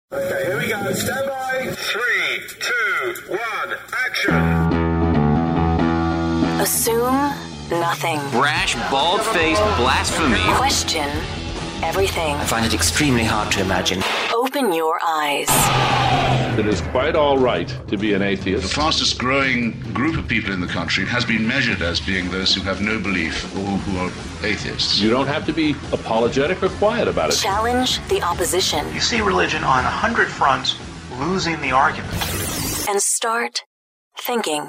Okay, here we go. Stand by. 3, 2, 1, action. Assume nothing. Brash, bald-faced blasphemy. Question everything. I find it extremely hard to imagine. Open your eyes. It is quite all right to be an atheist. The fastest growing group of people in the country has been measured as being those who have no belief or who are atheists. You don't have to be apologetic or quiet about it. Challenge the opposition. You see religion on 100 fronts losing the argument. And start thinking.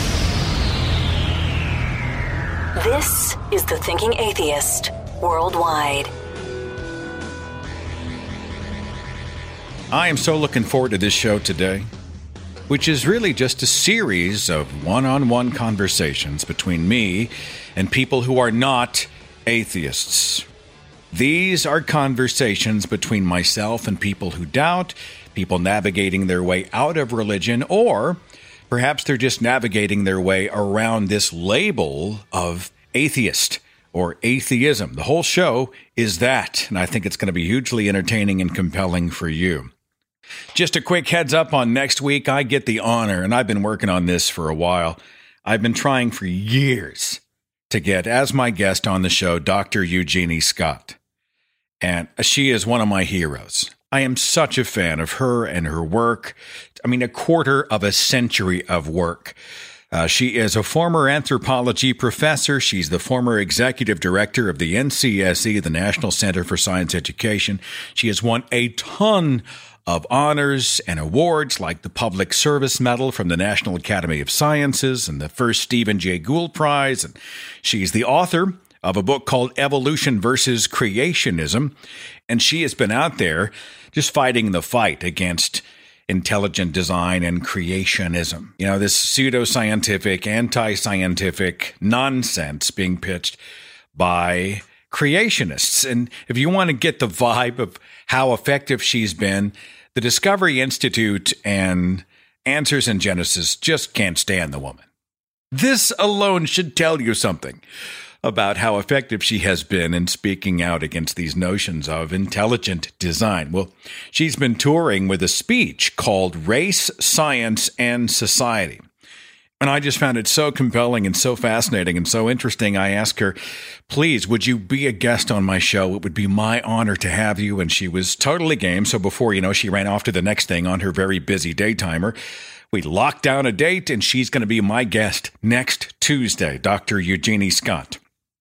This is The Thinking Atheist Worldwide. I am so looking forward to this show today, which is really just a series of one-on-one conversations between me and people who are not atheists. These are conversations between myself and people who doubt, people navigating their way out of religion, or perhaps they're just navigating their way around this label of atheist or atheism. The whole show is that, and I think it's going to be hugely entertaining and compelling for you. Just a quick heads up on next week. I get the honor, and I've been working on this for a while. I've been trying for years to get as my guest on the show Dr. Eugenie Scott. And she is one of my heroes. I am such a fan of her and her work. I mean, a quarter of a century of work. She is a former anthropology professor. She's the former executive director of the NCSE, the National Center for Science Education. She has won a ton of honors and awards like the Public Service Medal from the National Academy of Sciences and the first Stephen Jay Gould Prize. And she's the author of a book called Evolution versus Creationism. And she has been out there just fighting the fight against intelligent design and creationism. You know, this pseudoscientific, anti-scientific nonsense being pitched by creationists. And if you want to get the vibe of how effective she's been, the Discovery Institute and Answers in Genesis just can't stand the woman. This alone should tell you something about how effective she has been in speaking out against these notions of intelligent design. Well, she's been touring with a speech called Race, Science, and Society. And I just found it so compelling and so fascinating and so interesting. I asked her, please, would you be a guest on my show? It would be my honor to have you. And she was totally game. So before you know, she ran off to the next thing on her very busy day timer. We locked down a date, and she's going to be my guest next Tuesday, Dr. Eugenie Scott.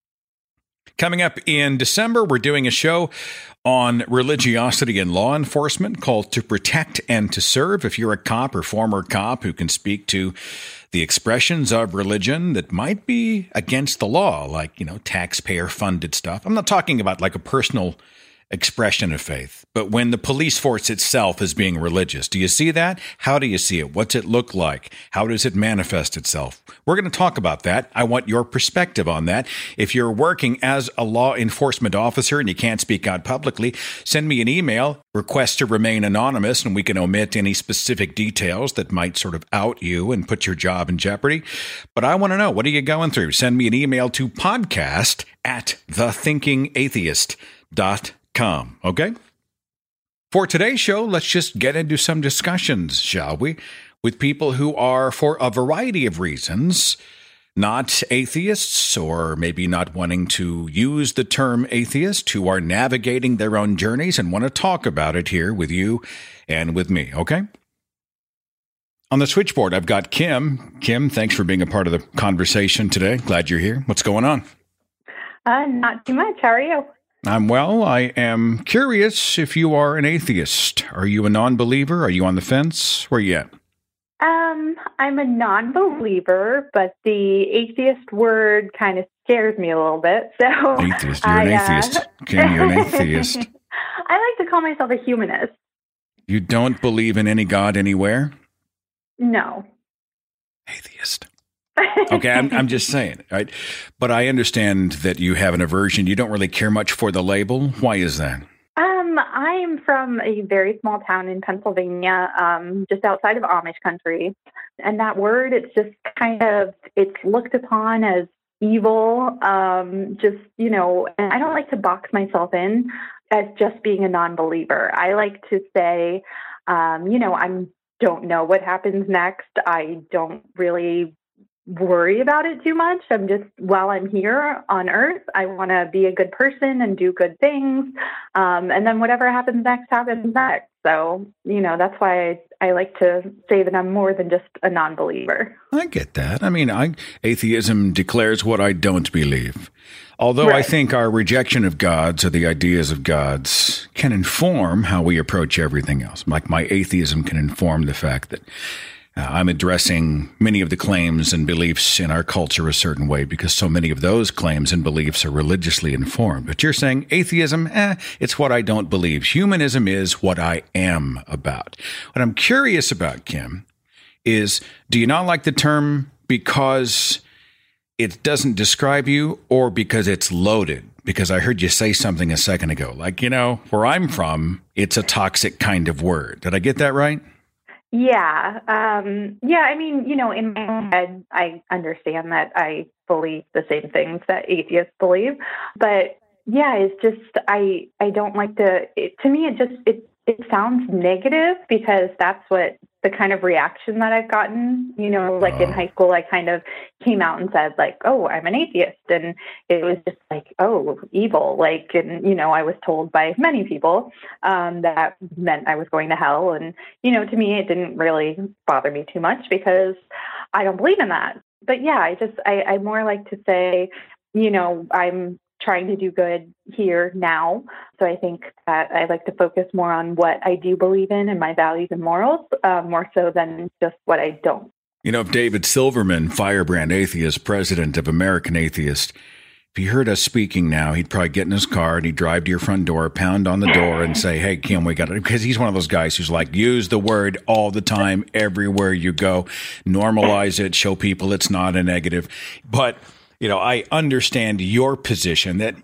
Coming up in December, we're doing a show on religiosity and law enforcement called To Protect and to Serve. If you're a cop or former cop who can speak to the expressions of religion that might be against the law, like, taxpayer-funded stuff. I'm not talking about like a personal expression of faith, but when the police force itself is being religious. Do you see that? How do you see it? What's it look like? How does it manifest itself? We're going to talk about that. I want your perspective on that. If you're working as a law enforcement officer and you can't speak out publicly, send me an email, request to remain anonymous, and we can omit any specific details that might sort of out you and put your job in jeopardy. But I want to know, what are you going through? Send me an email to podcast@thethinkingatheist.com. Okay? For today's show, let's just get into some discussions, shall we? With people who are, for a variety of reasons, not atheists, or maybe not wanting to use the term atheist, who are navigating their own journeys and want to talk about it here with you and with me, okay? On the switchboard, I've got Kim. Kim, thanks for being a part of the conversation today. Glad you're here. What's going on? Not too much. How are you? I'm well. I am curious if you are an atheist. Are you a non-believer? Are you on the fence? Where are you at? I'm a non-believer, but the atheist word kind of scares me a little bit. So atheist. You're an atheist. Kim, you're an atheist. I like to call myself a humanist. You don't believe in any God anywhere? No. Atheist. Okay, I'm just saying, right? But I understand that you have an aversion. You don't really care much for the label. Why is that? I'm from a very small town in Pennsylvania, just outside of Amish country. And that word, it's just it's looked upon as evil. And I don't like to box myself in. as just being a non-believer. I like to say, I don't know what happens next. I don't really worry about it too much. I'm just, while I'm here on earth, I want to be a good person and do good things. And then whatever happens next happens next. So, that's why I like to say that I'm more than just a non-believer. I get that. I mean, atheism declares what I don't believe. Although Right. I think our rejection of gods or the ideas of gods can inform how we approach everything else. Like my atheism can inform the fact that I'm addressing many of the claims and beliefs in our culture a certain way because so many of those claims and beliefs are religiously informed. But you're saying atheism, it's what I don't believe. Humanism is what I am about. What I'm curious about, Kim, is do you not like the term because it doesn't describe you or because it's loaded? Because I heard you say something a second ago, like, where I'm from, it's a toxic kind of word. Did I get that right? Yeah. I mean, in my own head, I understand that I believe the same things that atheists believe. But yeah, it's just, I don't like to me, it sounds negative because that's what the kind of reaction that I've gotten, like in high school, I kind of came out and said like, oh, I'm an atheist. And it was just like, oh, evil. Like, and, I was told by many people that meant I was going to hell. And, to me, it didn't really bother me too much because I don't believe in that. But yeah, I more like to say, I'm trying to do good here now. So I think that I like to focus more on what I do believe in and my values and morals, more so than just what I don't. If David Silverman, firebrand atheist, president of American Atheist, if he heard us speaking now, he'd probably get in his car and he'd drive to your front door, pound on the door and say, hey, Kim, we got it. Because he's one of those guys who's like, use the word all the time, everywhere you go, normalize it, show people it's not a negative. But I understand your position that,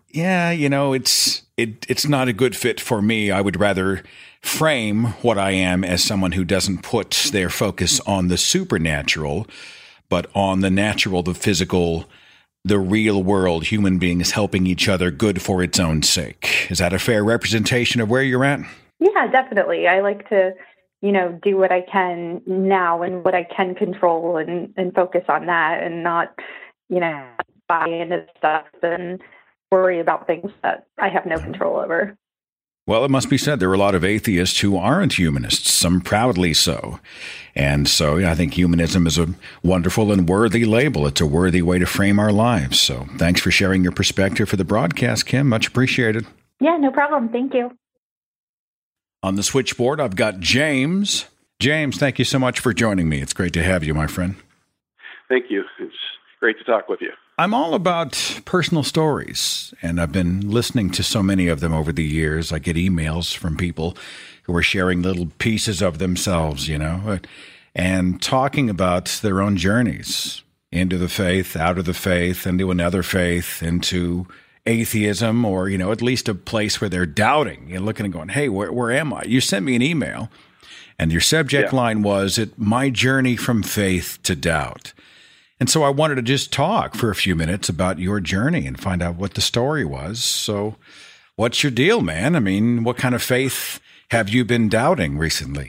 it's not a good fit for me. I would rather frame what I am as someone who doesn't put their focus on the supernatural, but on the natural, the physical, the real world, human beings helping each other good for its own sake. Is that a fair representation of where you're at? Yeah, definitely. I like to, do what I can now and what I can control and focus on that and not, buy into stuff and worry about things that I have no control over. Well, it must be said there are a lot of atheists who aren't humanists, some proudly so. And so I think humanism is a wonderful and worthy label. It's a worthy way to frame our lives. So thanks for sharing your perspective for the broadcast, Kim. Much appreciated. Yeah, no problem. Thank you. On the switchboard, I've got James. James, thank you so much for joining me. It's great to have you, my friend. Thank you. It's great to talk with you. I'm all about personal stories, and I've been listening to so many of them over the years. I get emails from people who are sharing little pieces of themselves, and talking about their own journeys into the faith, out of the faith, into another faith, into atheism, or, at least a place where they're doubting, looking and going, hey, where am I? You sent me an email, and your subject line was, my journey from faith to doubt. And so I wanted to just talk for a few minutes about your journey and find out what the story was. So what's your deal, man? I mean, what kind of faith have you been doubting recently?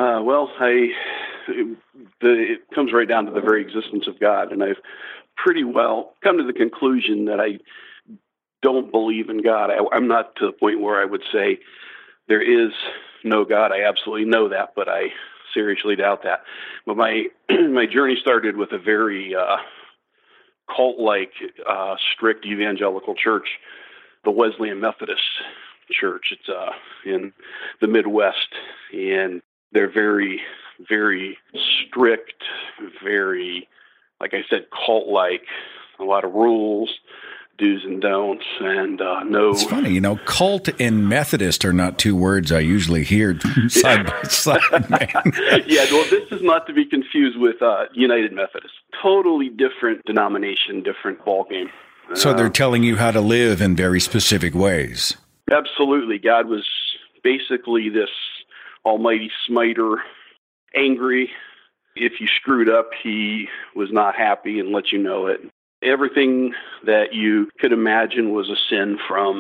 It comes right down to the very existence of God. And I've pretty well come to the conclusion that I don't believe in God. I'm not to the point where I would say there is no God. I absolutely know that, but I seriously doubt that. But my journey started with a very cult-like, strict evangelical church, the Wesleyan Methodist Church. It's in the Midwest, and they're very, very strict, very, like I said, cult-like, a lot of rules, do's and don'ts, and no. It's funny, cult and Methodist are not two words I usually hear side by side, man. Yeah, well, this is not to be confused with United Methodist. Totally different denomination, different ballgame. So they're telling you how to live in very specific ways. Absolutely. God was basically this almighty smiter, angry. If you screwed up, he was not happy and let you know it. Everything that you could imagine was a sin, from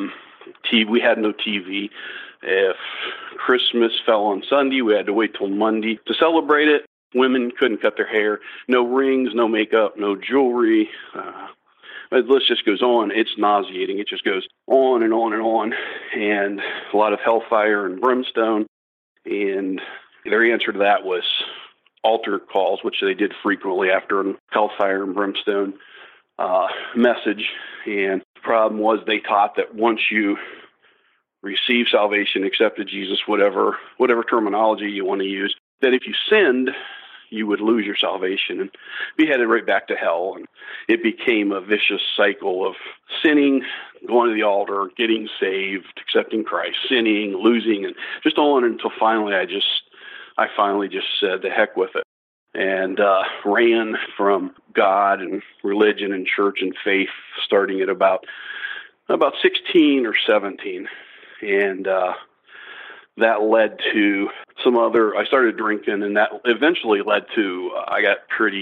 We had no TV. If Christmas fell on Sunday, we had to wait till Monday to celebrate it. Women couldn't cut their hair. No rings, no makeup, no jewelry. The list just goes on. It's nauseating. It just goes on and on and on. And a lot of hellfire and brimstone. And their answer to that was altar calls, which they did frequently after a hellfire and brimstone message. And the problem was they taught that once you receive salvation, accepted Jesus, whatever terminology you want to use, that if you sinned, you would lose your salvation and be headed right back to hell. And it became a vicious cycle of sinning, going to the altar, getting saved, accepting Christ, sinning, losing, and just on until finally I finally just said, the heck with it, and ran from God and religion and church and faith starting at about 16 or 17. And that led to I started drinking, and that eventually led to, I got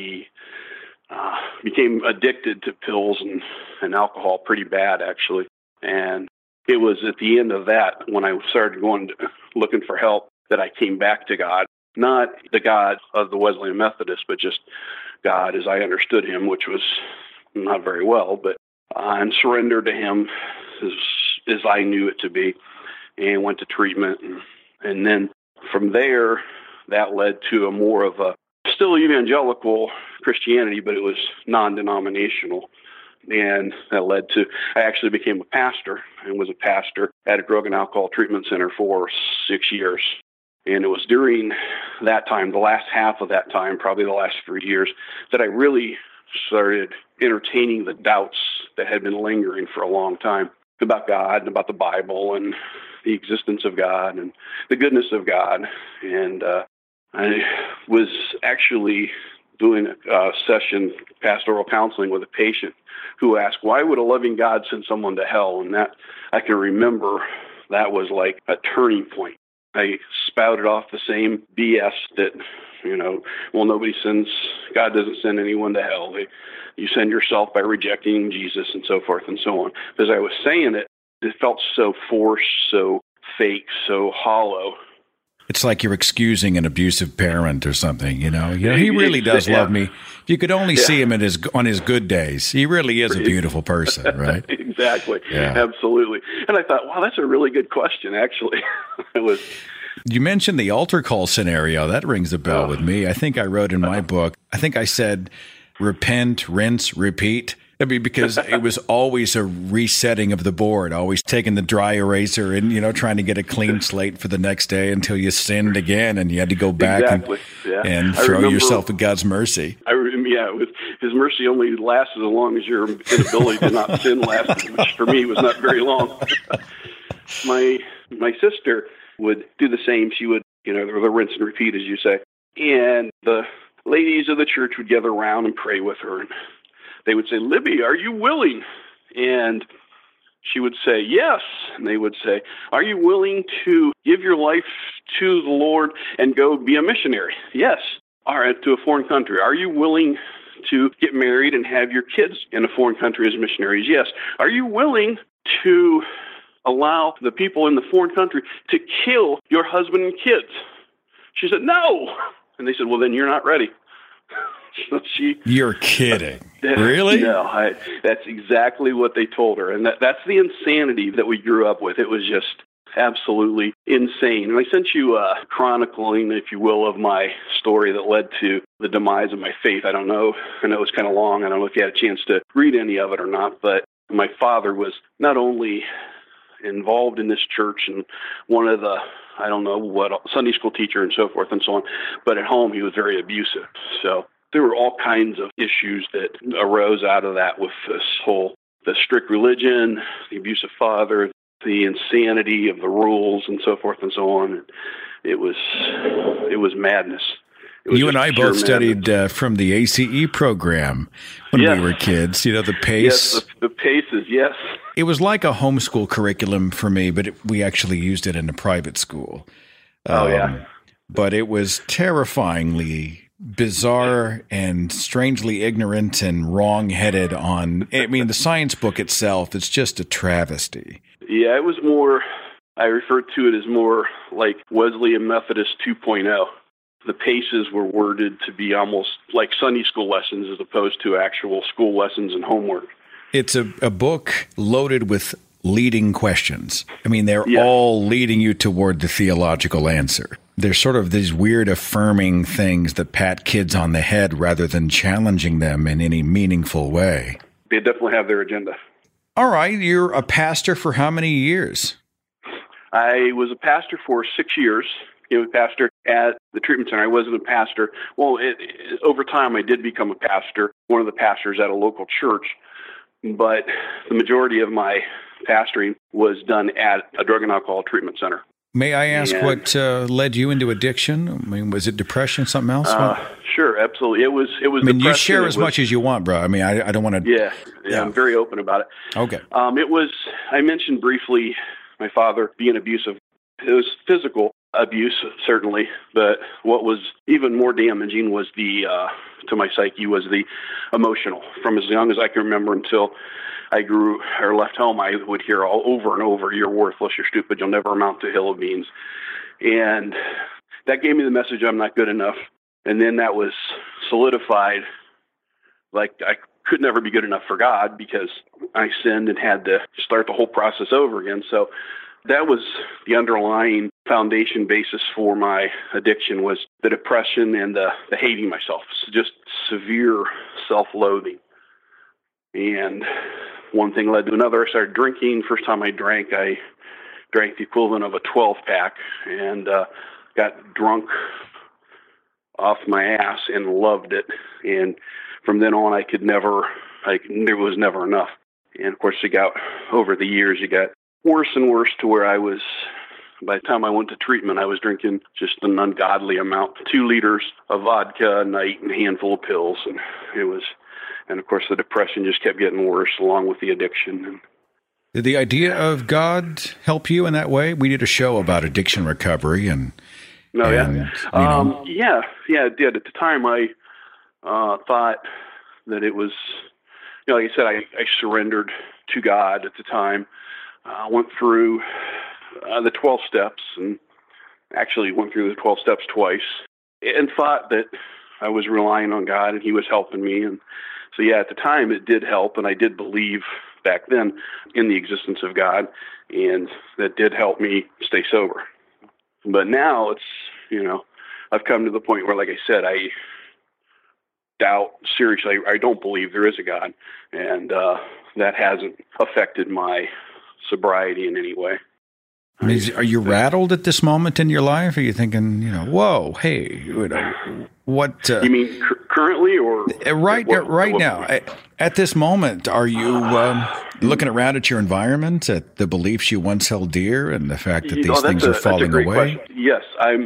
became addicted to pills and alcohol pretty bad, actually. And it was at the end of that, when I started looking for help, that I came back to God. Not the God of the Wesleyan Methodist, but just God as I understood him, which was not very well, but and surrendered to him as I knew it to be, and went to treatment. And then from there, that led to a more of a still evangelical Christianity, but it was non-denominational. And that led to, I actually became a pastor and was a pastor at a drug and alcohol treatment center for 6 years. And it was during that time, the last half of that time, probably the last 3 years, that I really started entertaining the doubts that had been lingering for a long time about God and about the Bible and the existence of God and the goodness of God. And I was actually doing a session, pastoral counseling, with a patient who asked, why would a loving God send someone to hell? And that, I can remember, that was like a turning point. I spouted off the same BS that, God doesn't send anyone to hell. You send yourself by rejecting Jesus and so forth and so on. As I was saying it, it felt so forced, so fake, so hollow. It's like you're excusing an abusive parent or something, he really does love me. If you could only see him on his good days, he really is a beautiful person, right? Exactly. Yeah. Absolutely. And I thought, wow, that's a really good question, actually. You mentioned the altar call scenario. That rings a bell with me. I think I wrote in my book, I think I said, repent, rinse, repeat. I mean, because it was always a resetting of the board, always taking the dry eraser and, trying to get a clean slate for the next day until you sinned again and you had to go back and throw yourself at God's mercy. His mercy only lasts as long as your inability to not sin lasted, which for me was not very long. My sister would do the same. She would, the rinse and repeat, as you say. And the ladies of the church would gather around and pray with her. And they would say, Libby, are you willing? And she would say, yes. And they would say, are you willing to give your life to the Lord and go be a missionary? Yes. All right, to a foreign country. Are you willing to get married and have your kids in a foreign country as missionaries? Yes. Are you willing to allow the people in the foreign country to kill your husband and kids? She said, no. And they said, well, then you're not ready. You're kidding. Really? No, that's exactly what they told her. And that's the insanity that we grew up with. It was just absolutely insane. And I sent you a chronicling, if you will, of my story that led to the demise of my faith. I don't know. I know it's kind of long. I don't know if you had a chance to read any of it or not. But my father was not only involved in this church and one of the, I don't know what, Sunday school teacher and so forth and so on, but at home he was very abusive. So there were all kinds of issues that arose out of that with the strict religion, the abusive father, the insanity of the rules and so forth and so on. It was madness. You and I both studied from the ACE program when we were kids, the PACE. Yes, the PACEs, yes. It was like a homeschool curriculum for me, but we actually used it in a private school. But it was terrifyingly bizarre and strangely ignorant and wrong-headed the science book itself is just a travesty. Yeah, it was more, I refer to it as more like Wesleyan Methodist 2.0. The paces were worded to be almost like Sunday school lessons as opposed to actual school lessons and homework. It's a book loaded with leading questions. I mean, they're all leading you toward the theological answer. They're sort of these weird affirming things that pat kids on the head rather than challenging them in any meaningful way. They definitely have their agenda. All right, you're a pastor for how many years? I was a pastor for 6 years. I was a pastor at the treatment center. I wasn't a pastor. Well, over time, I did become a pastor, one of the pastors at a local church. But the majority of my pastoring was done at a drug and alcohol treatment center. May I ask what led you into addiction? I mean, was it depression, something else? Sure, absolutely. It was. I mean, you share as much as you want, bro. I mean, I don't want to. Yeah, I'm very open about it. Okay. It was. I mentioned briefly my father being abusive. It was physical abuse, certainly, but what was even more damaging was to my psyche was the emotional. From as young as I can remember until I grew or left home, I would hear all over and over, "You're worthless, you're stupid, you'll never amount to a hill of beans." And that gave me the message, I'm not good enough. And then that was solidified, like I could never be good enough for God because I sinned and had to start the whole process over again. So that was the underlying foundation basis for my addiction, was the depression and the hating myself, so just severe self-loathing. And one thing led to another. I started drinking. First time I drank the equivalent of a 12-pack and got drunk off my ass and loved it. And from then on, there was never enough. And of course, over the years, it got worse and worse to where by the time I went to treatment, I was drinking just an ungodly amount, 2 liters of vodka a night and a handful of pills. And of course, the depression just kept getting worse along with the addiction. Did the idea of God help you in that way? We did a show about addiction recovery and yeah, it did. At the time, I thought that it was, like I said, I surrendered to God at the time. Went through the 12 steps and actually went through the 12 steps twice and thought that I was relying on God and He was helping me. And so, at the time it did help, and I did believe back then in the existence of God, and that did help me stay sober. But now it's, I've come to the point where, like I said, I doubt seriously. I don't believe there is a God, and that hasn't affected my sobriety in any way. Are you rattled at this moment in your life? Are you thinking, whoa, hey, what? You mean currently or right now? At this moment, are you looking around at your environment, at the beliefs you once held dear, and the fact that these things are falling away? Question. Yes,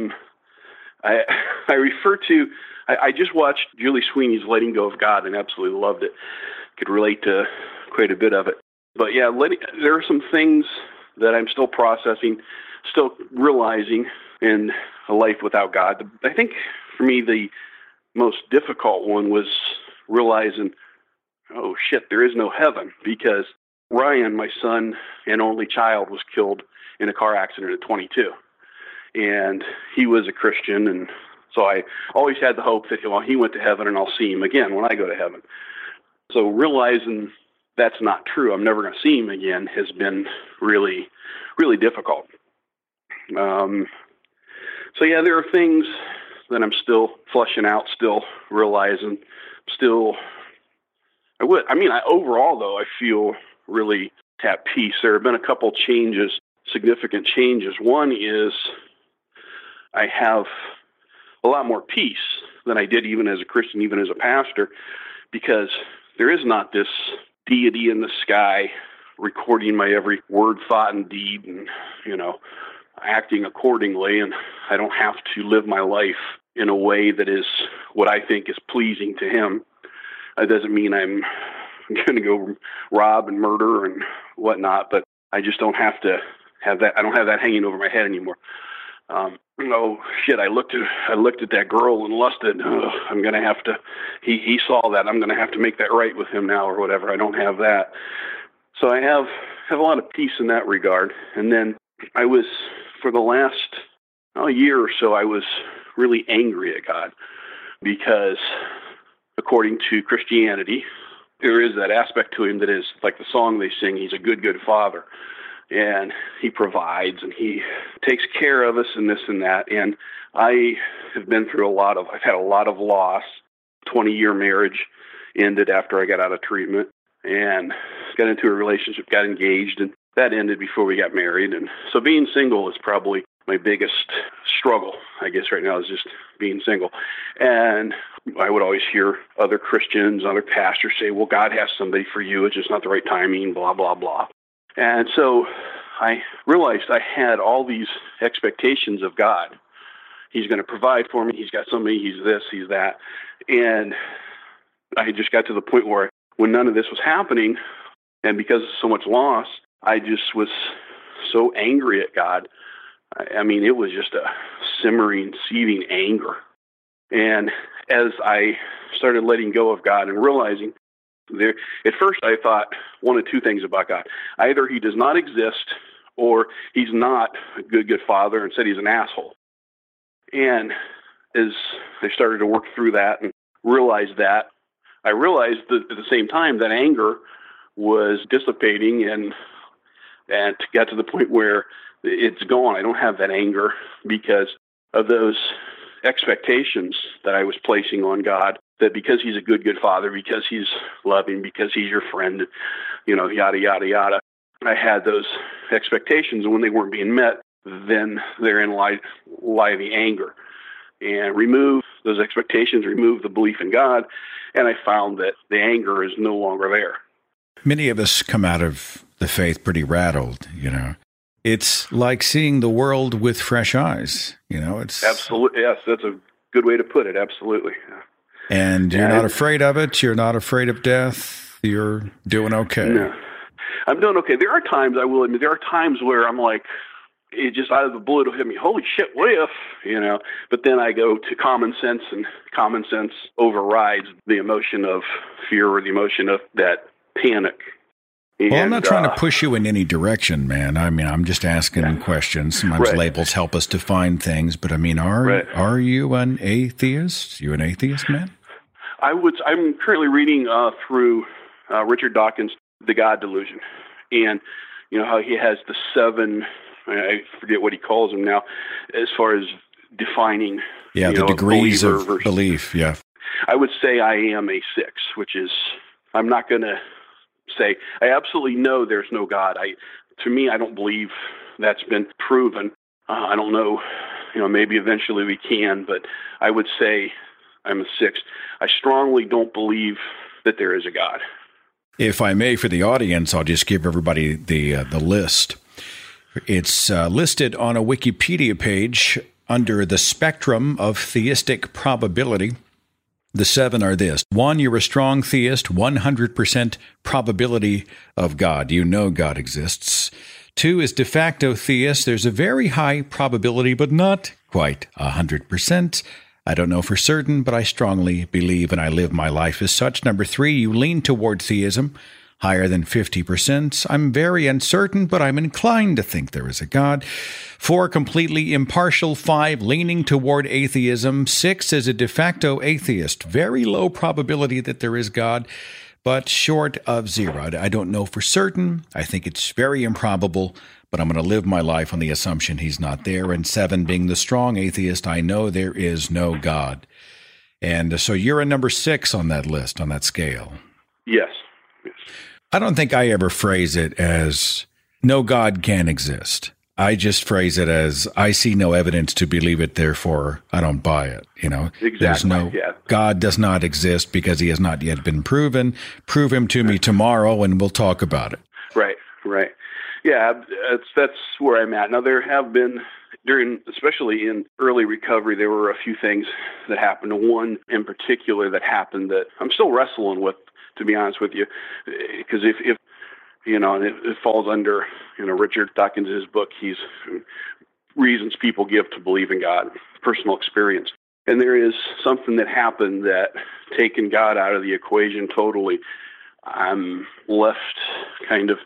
I refer to. I just watched Julie Sweeney's Letting Go of God and absolutely loved it. Could relate to quite a bit of it. But there are some things that I'm still processing, still realizing in a life without God. I think for me, the most difficult one was realizing, oh shit, there is no heaven, because Ryan, my son and only child, was killed in a car accident at 22. And he was a Christian, and so I always had the hope that, he went to heaven and I'll see him again when I go to heaven. So realizing that's not true, I'm never going to see him again, has been really, really difficult. There are things that I'm still fleshing out, still realizing, overall, though, I feel really at peace. There have been a couple changes, significant changes. One is I have a lot more peace than I did even as a Christian, even as a pastor, because there is not this deity in the sky recording my every word, thought, and deed, and, acting accordingly. And I don't have to live my life in a way that is what I think is pleasing to Him. That doesn't mean I'm going to go rob and murder and whatnot, but I just don't have to have that. I don't have that hanging over my head anymore. I looked at that girl and lusted. I'm going to have to, he saw that. I'm going to have to make that right with him now or whatever. I don't have that. So I have have a lot of peace in that regard. And then I was, for the last year or so, I was really angry at God because, according to Christianity, there is that aspect to him that is like the song they sing, he's a good, good father. And he provides and he takes care of us and this and that. And I have been through I've had a lot of loss. 20-year marriage ended after I got out of treatment and got into a relationship, got engaged, and that ended before we got married. And so being single is probably my biggest struggle, I guess, right now, is just being single. And I would always hear other Christians, other pastors say, well, God has somebody for you. It's just not the right timing, blah, blah, blah. And so I realized I had all these expectations of God. He's going to provide for me. He's got somebody. He's this, he's that. And I just got to the point where when none of this was happening, and because of so much loss, I just was so angry at God. I mean, it was just a simmering, seething anger. And as I started letting go of God and realizing at first I thought one of two things about God. Either he does not exist or he's not a good, good father and said he's an asshole. And as I started to work through that and realized that, I realized that at the same time that anger was dissipating and got to the point where it's gone. I don't have that anger because of those expectations that I was placing on God, that because he's a good, good father, because he's loving, because he's your friend, yada, yada, yada. I had those expectations, and when they weren't being met, then therein lie the anger. And remove those expectations, remove the belief in God, and I found that the anger is no longer there. Many of us come out of the faith pretty rattled, It's like seeing the world with fresh eyes, It's absolutely, yes, that's a good way to put it, absolutely. And you're not afraid of it, you're not afraid of death, you're doing okay. No, I'm doing okay. There are times, I will admit, where I'm like, it just out of the blue, it'll hit me, holy shit, what if, But then I go to common sense, and common sense overrides the emotion of fear or the emotion of that panic. Well, I'm not trying to push you in any direction, man. I mean, I'm just asking questions. Sometimes labels help us define things, but I mean, are you an atheist? You an atheist, man? I'm currently reading through Richard Dawkins' The God Delusion, and how he has the 7. I forget what he calls them now, as far as defining. Yeah, the degrees of belief. Yeah, I would say I am a 6, which is, I'm not going to say I absolutely know there's no God. To me, I don't believe that's been proven. I don't know, maybe eventually we can, but I would say I'm a 6. I strongly don't believe that there is a God. If I may, for the audience, I'll just give everybody the list. It's listed on a Wikipedia page under the spectrum of theistic probability. The 7 are this. 1, you're a strong theist, 100% probability of God. You know God exists. 2 is de facto theist. There's a very high probability, but not quite 100%. I don't know for certain, but I strongly believe and I live my life as such. Number 3, you lean toward theism, higher than 50%. I'm very uncertain, but I'm inclined to think there is a God. 4, completely impartial. 5, leaning toward atheism. 6 is a de facto atheist. Very low probability that there is God, but short of 0. I don't know for certain. I think it's very improbable, but I'm going to live my life on the assumption he's not there. And 7, being the strong atheist, I know there is no God. And so you're a number 6 on that list, on that scale. Yes. I don't think I ever phrase it as no God can exist. I just phrase it as I see no evidence to believe it, therefore I don't buy it. Exactly. There's God does not exist because he has not yet been proven. Prove him to me tomorrow and we'll talk about it. Right. Yeah, that's where I'm at. Now, there have been, especially in early recovery, there were a few things that happened. One in particular that happened that I'm still wrestling with, to be honest with you, because if it falls under, Richard Dawkins' book, he's reasons people give to believe in God, personal experience. And there is something that happened that, taking God out of the equation totally, I'm left kind of,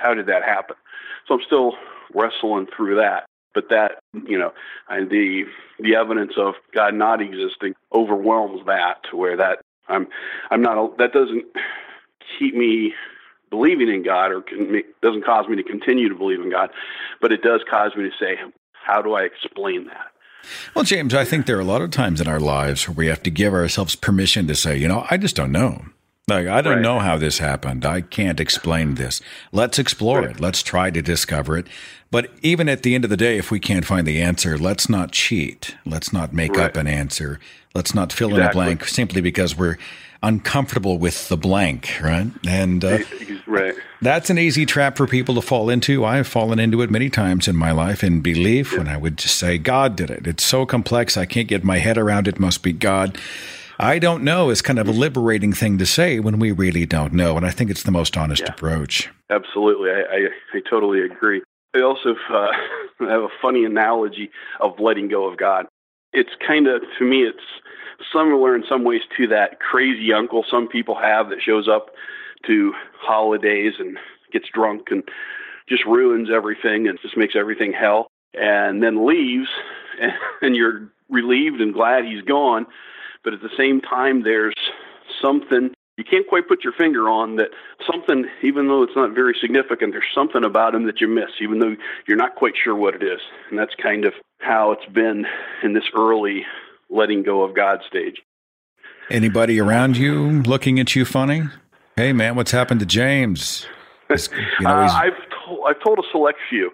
how did that happen? So I'm still wrestling through that. But that, the evidence of God not existing overwhelms that, to where that I'm not, that doesn't keep me believing in God, or doesn't cause me to continue to believe in God, but it does cause me to say, how do I explain that? Well, James, I think there are a lot of times in our lives where we have to give ourselves permission to say, I just don't know. Like, I don't know how this happened. I can't explain this. Let's explore it. Let's try to discover it. But even at the end of the day, if we can't find the answer, let's not cheat. Let's not make up an answer. Let's not fill in a blank simply because we're uncomfortable with the blank, right? And that's an easy trap for people to fall into. I've fallen into it many times in my life in belief when I would just say, God did it. It's so complex, I can't get my head around it. Must be God. I don't know is kind of a liberating thing to say when we really don't know. And I think it's the most honest approach. Absolutely. I totally agree. I also have a funny analogy of letting go of God. It's kind of, to me, it's similar in some ways to that crazy uncle some people have that shows up to holidays and gets drunk and just ruins everything and just makes everything hell, and then leaves, and you're relieved and glad he's gone. But at the same time, there's something you can't quite put your finger on, that something, even though it's not very significant, there's something about him that you miss, even though you're not quite sure what it is. And that's kind of how it's been in this early letting go of God stage. Anybody around you looking at you funny? Hey, man, what's happened to James? I've told a select few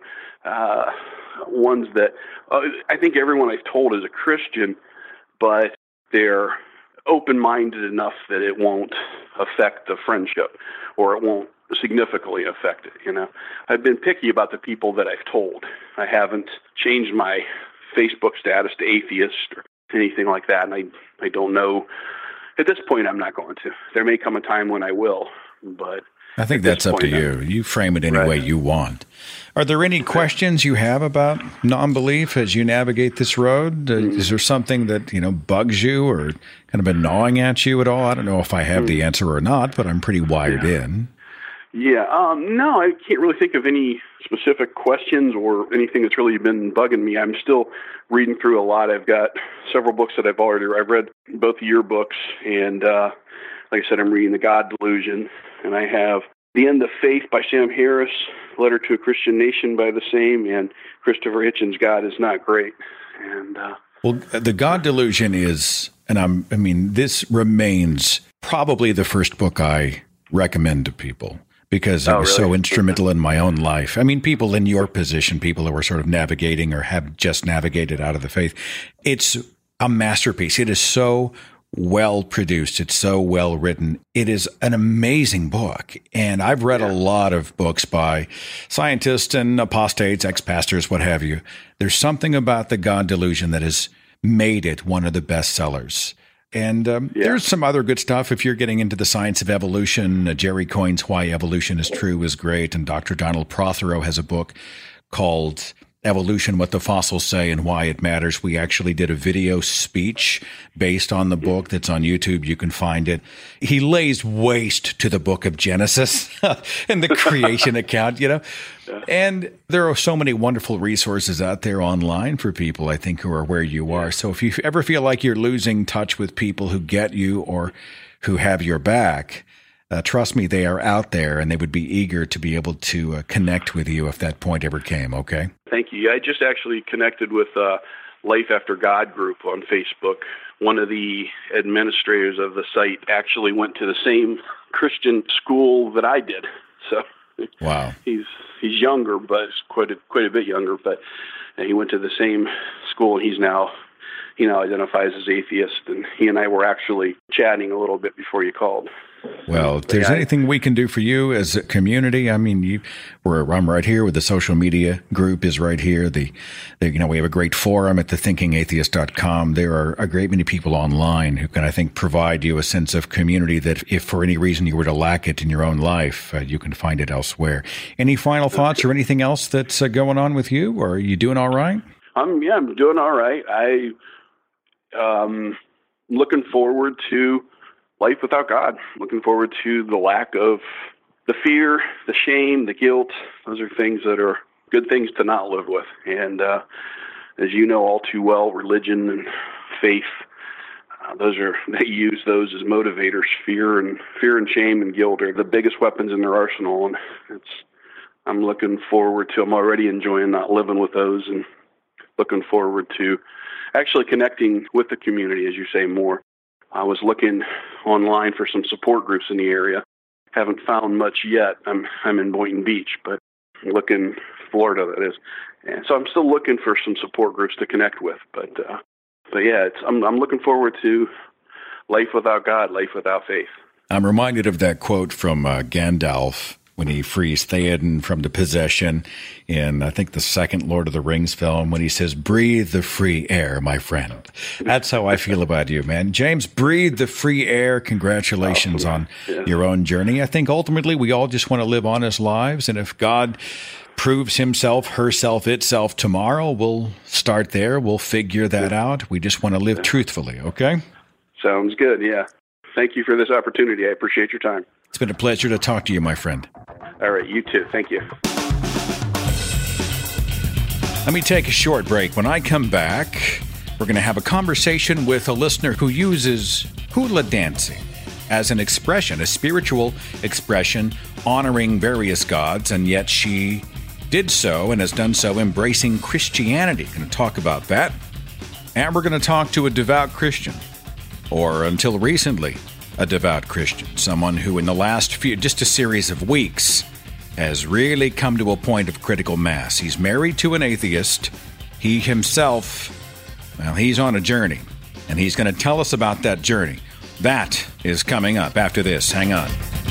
ones that I think everyone I've told is a Christian, but they're open-minded enough that it won't affect the friendship, or it won't significantly affect it. I've been picky about the people that I've told. I haven't changed my Facebook status to atheist or anything like that, and I don't know. At this point, I'm not going to. There may come a time when I will, but I think that's up to you. You frame it any way you want. Are there any questions you have about non-belief as you navigate this road? Is there something that, bugs you or kind of been gnawing at you at all? I don't know if I have the answer or not, but I'm pretty wired in. Yeah. No, I can't really think of any specific questions or anything that's really been bugging me. I'm still reading through a lot. I've got several books that I've read both of your books, and like I said, I'm reading The God Delusion, and I have The End of Faith by Sam Harris, Letter to a Christian Nation by the same, and Christopher Hitchens' God is Not Great. And well, The God Delusion is, and this remains probably the first book I recommend to people, because it was so instrumental in my own life. I mean, people in your position, people who are sort of navigating or have just navigated out of the faith, it's a masterpiece. It is so well produced. It's so well written. It is an amazing book. And I've read a lot of books by scientists and apostates, ex-pastors, what have you. There's something about The God Delusion that has made it one of the best sellers. And there's some other good stuff. If you're getting into the science of evolution, Jerry Coyne's Why Evolution is True is great. And Dr. Donald Prothero has a book called Evolution, What the Fossils Say and Why It Matters. We actually did a video speech based on the book that's on YouTube. You can find it. He lays waste to the book of Genesis and the creation account, And there are so many wonderful resources out there online for people, I think, who are where you are. So if you ever feel like you're losing touch with people who get you or who have your back, trust me, they are out there, and they would be eager to be able to connect with you if that point ever came, okay? Thank you. I just actually connected with Life After God group on Facebook. One of the administrators of the site actually went to the same Christian school that I did. So wow, he's younger, but quite a bit younger. But he went to the same school. He now identifies as atheist, and he and I were actually chatting a little bit before you called. Well, if there's anything we can do for you as a community, I'm right here with the social media group is right here. We have a great forum at thethinkingatheist.com. There are a great many people online who can, I think, provide you a sense of community that if for any reason you were to lack it in your own life, you can find it elsewhere. Any final thoughts or anything else that's going on with you, or are you doing all right? I'm doing all right. I'm looking forward to life without God. Looking forward to the lack of the fear, the shame, the guilt, those are things that are good things to not live with. And as you know all too well, religion and faith, they use those as motivators. Fear and shame and guilt are the biggest weapons in their arsenal. And I'm looking forward to, I'm already enjoying not living with those, and looking forward to actually connecting with the community, as you say, more. I was looking online for some support groups in the area. Haven't found much yet. I'm in Boynton Beach, but looking, Florida, that is. And so I'm still looking for some support groups to connect with. But yeah, I'm looking forward to life without God, life without faith. I'm reminded of that quote from Gandalf when he frees Theoden from the possession in, I think, the second Lord of the Rings film, when he says, "Breathe the free air, my friend." That's how I feel about you, man. James, breathe the free air. Congratulations on your own journey. I think ultimately we all just want to live honest lives, and if God proves himself, herself, itself tomorrow, we'll start there. We'll figure that out. We just want to live truthfully, okay? Sounds good, yeah. Thank you for this opportunity. I appreciate your time. It's been a pleasure to talk to you, my friend. All right, you too. Thank you. Let me take a short break. When I come back, we're going to have a conversation with a listener who uses hula dancing as an expression, a spiritual expression, honoring various gods, and yet she did so and has done so embracing Christianity. Going to talk about that. And we're going to talk to a devout Christian, or until recently, a devout Christian, someone who in the last just a series of weeks has really come to a point of critical mass. He's married to an atheist. He himself, well, he's on a journey, and he's going to tell us about that journey. That is coming up after this. Hang on.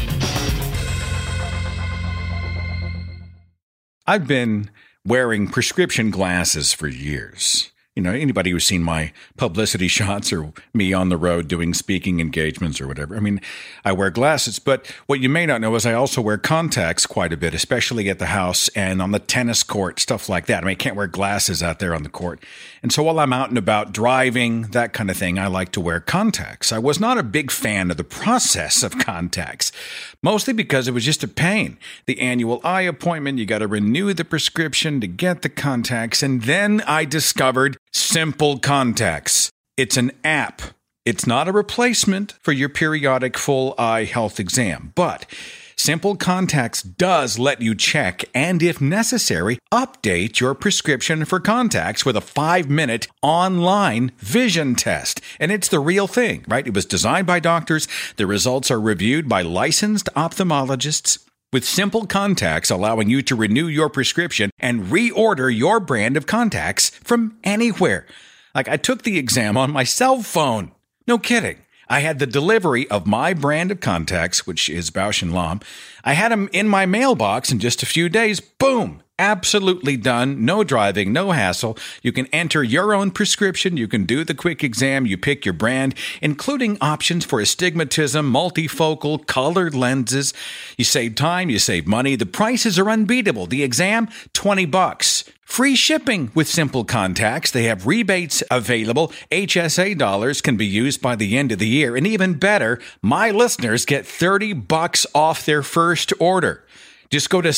I've been wearing prescription glasses for years. You know, anybody who's seen my publicity shots or me on the road doing speaking engagements or whatever. I mean, I wear glasses, but what you may not know is I also wear contacts quite a bit, especially at the house and on the tennis court, stuff like that. I mean, I can't wear glasses out there on the court. And so while I'm out and about driving, that kind of thing, I like to wear contacts. I was not a big fan of the process of contacts, mostly because it was just a pain. The annual eye appointment, you got to renew the prescription to get the contacts. And then I discovered Simple Contacts. It's an app. It's not a replacement for your periodic full eye health exam, but Simple Contacts does let you check and, if necessary, update your prescription for contacts with a 5-minute online vision test. And it's the real thing, right? It was designed by doctors. The results are reviewed by licensed ophthalmologists. With Simple Contacts allowing you to renew your prescription and reorder your brand of contacts from anywhere. Like, I took the exam on my cell phone. No kidding. I had the delivery of my brand of contacts, which is Bausch & Lomb. I had them in my mailbox in just a few days. Boom! Absolutely done. No driving, no hassle. You can enter your own prescription. You can do the quick exam. You pick your brand, including options for astigmatism, multifocal, colored lenses. You save time. You save money. The prices are unbeatable. The exam, $20. Free shipping with Simple Contacts. They have rebates available. HSA dollars can be used by the end of the year. And even better, my listeners get $30 off their first order. Just go to